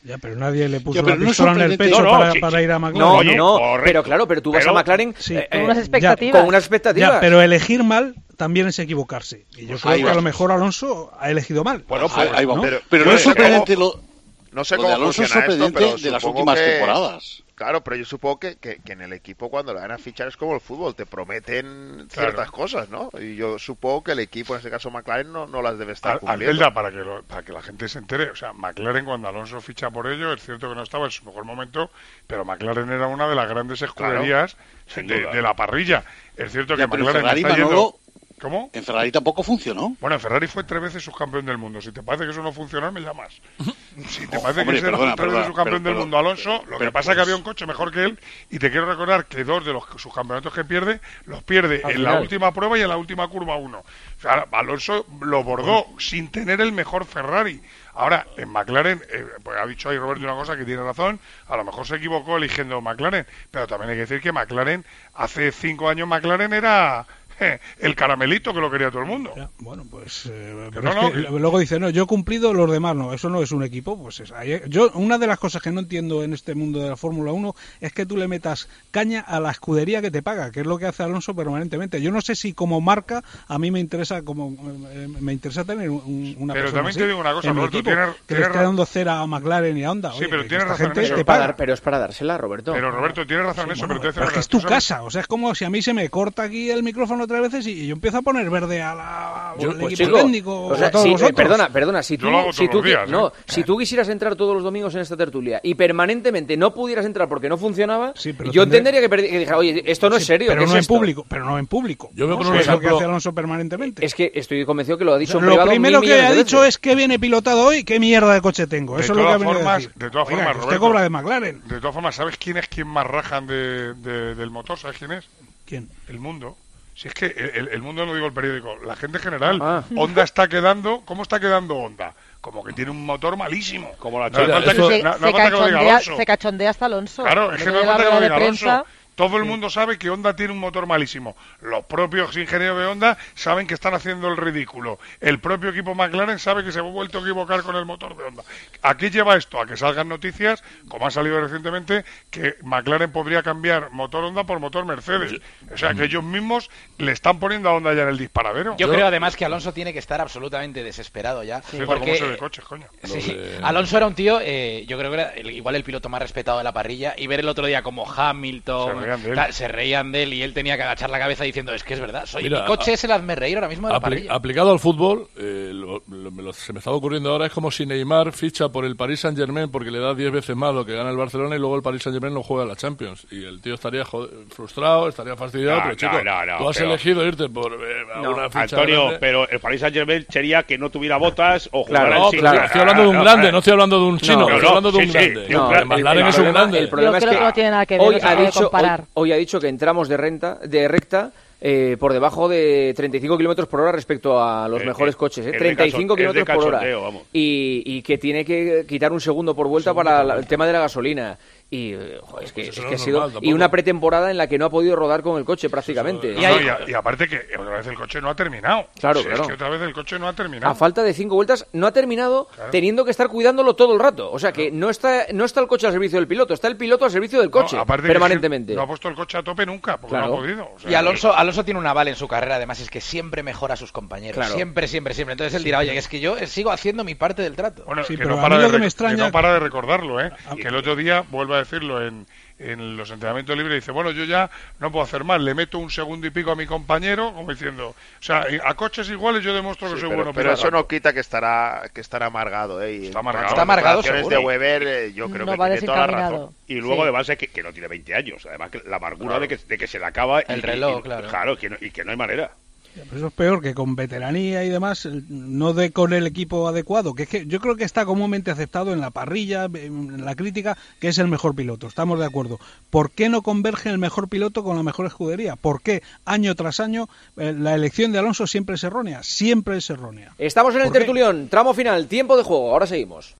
S2: Ya, pero nadie le puso la pistola en el pecho para ir a McLaren.
S3: No, pero claro, pero tú vas a McLaren
S9: con unas expectativas.
S3: Con unas expectativas.
S2: Ya, pero elegir mal también es equivocarse. Y yo creo que a lo mejor Alonso ha elegido mal.
S11: Bueno, ahí va. Pero no es sorprendente no sé cómo de Alonso, es sorprendente de las últimas temporadas.
S8: Claro, pero yo supongo que en el equipo cuando le van a fichar es como el fútbol, te prometen ciertas cosas, ¿no? Y yo supongo que el equipo, en este caso McLaren, no las debe estar cumpliendo.
S6: Para que la gente se entere, o sea, McLaren cuando Alonso ficha por ello, es cierto que no estaba en su mejor momento, pero McLaren era una de las grandes escuderías de la parrilla. Es cierto que McLaren está yendo... ¿Cómo?
S11: En Ferrari tampoco funcionó.
S6: Bueno, en Ferrari fue 3 veces subcampeón del mundo. Si te parece que eso no funcionó, me llamas. Si te parece que es 3 veces subcampeón del mundo Alonso, lo que pasa es que había un coche mejor que él, y te quiero recordar que 2 de los subcampeonetos que pierde, los pierde en la última prueba y en la última curva 1. O sea, Alonso lo bordó sin tener el mejor Ferrari. Ahora, en McLaren, pues ha dicho ahí Roberto una cosa que tiene razón, a lo mejor se equivocó eligiendo McLaren, pero también hay que decir que McLaren, hace 5 años McLaren era... el caramelito que lo quería todo el mundo.
S2: Ya, bueno, pues luego dice, no, yo he cumplido, los demás no, eso no es un equipo. Pues yo una de las cosas que no entiendo en este mundo de la Fórmula 1 es que tú le metas caña a la escudería que te paga, que es lo que hace Alonso permanentemente. Yo no sé si como marca a mí me interesa tener una
S6: pero también
S2: así,
S6: te digo una cosa, Roberto,
S2: que le está dando cera a McLaren y a Honda.
S6: Sí, pero tienes
S2: razón
S6: en eso.
S3: Pero es para dársela, Roberto.
S6: Pero Roberto, tienes razón en eso, pero
S2: es que es tu casa, o sea, es como si a mí se me corta aquí el micrófono 3 veces y yo empiezo a poner verde al equipo técnico,
S3: o sea,
S2: a todos vosotros.
S3: Perdona, si tú quisieras entrar todos los domingos en esta tertulia y permanentemente no pudieras entrar porque no funcionaba, yo entendería que dijera, oye, esto no es serio.
S2: Pero
S3: no
S2: en público, pero no en público.
S5: Yo veo
S2: que hace Alonso permanentemente.
S3: Es que estoy convencido que lo ha dicho en
S2: privado. Lo primero que ha dicho
S3: es
S2: que viene pilotado hoy, qué mierda de coche tengo. Eso es lo que ha venido a decir.
S6: De todas formas, Roberto,
S2: usted cobra de McLaren.
S6: De todas formas, ¿sabes quién es quien más rajan del motor? ¿Sabes quién es?
S2: ¿Quién?
S6: El Mundo. Si es que el Mundo, no digo el periódico, la gente en general. Honda está quedando, ¿cómo está quedando Honda? Como que tiene un motor malísimo.
S7: Como la
S9: se cachondea hasta Alonso.
S6: Claro, es que no falta que lo diga Alonso. Todo el mundo sabe que Honda tiene un motor malísimo. Los propios ingenieros de Honda saben que están haciendo el ridículo. El propio equipo McLaren sabe que se ha vuelto a equivocar con el motor de Honda. ¿A qué lleva esto? A que salgan noticias, como ha salido recientemente, que McLaren podría cambiar motor Honda por motor Mercedes. O sea, que ellos mismos le están poniendo a Honda ya en el disparadero.
S10: Yo creo además que Alonso tiene que estar absolutamente desesperado ya.
S6: Sí, porque de coches, coño.
S10: Sí, Alonso era un tío, yo creo que era igual el piloto más respetado de la parrilla, y ver el otro día como Hamilton... Se reían de él y él tenía que agachar la cabeza diciendo, es que es verdad, mi coche es el hazmerreír ahora mismo de la parrilla.
S5: Aplicado al fútbol, se me estaba ocurriendo ahora, es como si Neymar ficha por el Paris Saint-Germain porque le da 10 veces más lo que gana el Barcelona y luego el Paris Saint-Germain no juega a la Champions. Y el tío estaría frustrado, estaría fastidiado, pero chico, tú has elegido irte por una ficha.
S7: Antonio,
S5: grande.
S7: pero el Paris Saint-Germain sería que no tuviera botas o jugar
S5: estoy hablando de un grande, no estoy hablando de un chino, estoy hablando de un grande. McLaren es un grande.
S3: El problema es que
S9: no tiene nada que ver,
S3: hoy ha dicho que entramos de recta por debajo de 35 kilómetros por hora respecto a los mejores coches, 35 kilómetros por hora, y que tiene que quitar un segundo por vuelta para el tema de la gasolina. Y es que ha sido y una pretemporada en la que no ha podido rodar con el coche prácticamente.
S6: Y aparte que otra vez el coche no ha terminado.
S3: Claro.
S6: Es que otra vez el coche no ha terminado.
S3: A falta de 5 vueltas no ha terminado, teniendo que estar cuidándolo todo el rato. O sea que no está el coche al servicio del piloto, está el piloto al servicio del coche permanentemente.
S6: No ha puesto el coche a tope nunca, porque no ha podido.
S10: O sea, y Alonso tiene un aval en su carrera, además, es que siempre mejora a sus compañeros. Siempre. Entonces él dirá, oye, es que yo sigo haciendo mi parte del trato.
S6: Bueno,
S2: sí,
S6: que
S2: pero
S6: no para
S2: me extraña...
S6: que no para de recordarlo, que el otro día, vuelvo a decirlo, en los entrenamientos libres, dice, bueno, yo ya no puedo hacer más, le meto un segundo y pico a mi compañero, como diciendo, o sea, a coches iguales yo demuestro que soy bueno.
S8: Pero eso no quita que estará amargado,
S6: Está amargado.
S10: Está amargado, seguro.
S8: De Weber, yo creo que tiene toda la razón.
S7: Y luego además que no tiene 20 años, además que la amargura de que se le acaba
S10: el reloj,
S7: claro, y que no hay manera.
S2: Pero eso es peor, que con veteranía y demás no dé con el equipo adecuado, que es que yo creo que está comúnmente aceptado en la parrilla, en la crítica, que es el mejor piloto, estamos de acuerdo. ¿Por qué no converge el mejor piloto con la mejor escudería? ¿Por qué año tras año la elección de Alonso siempre es errónea? Siempre es errónea.
S3: Estamos en el tertulión, tramo final, tiempo de juego, ahora seguimos.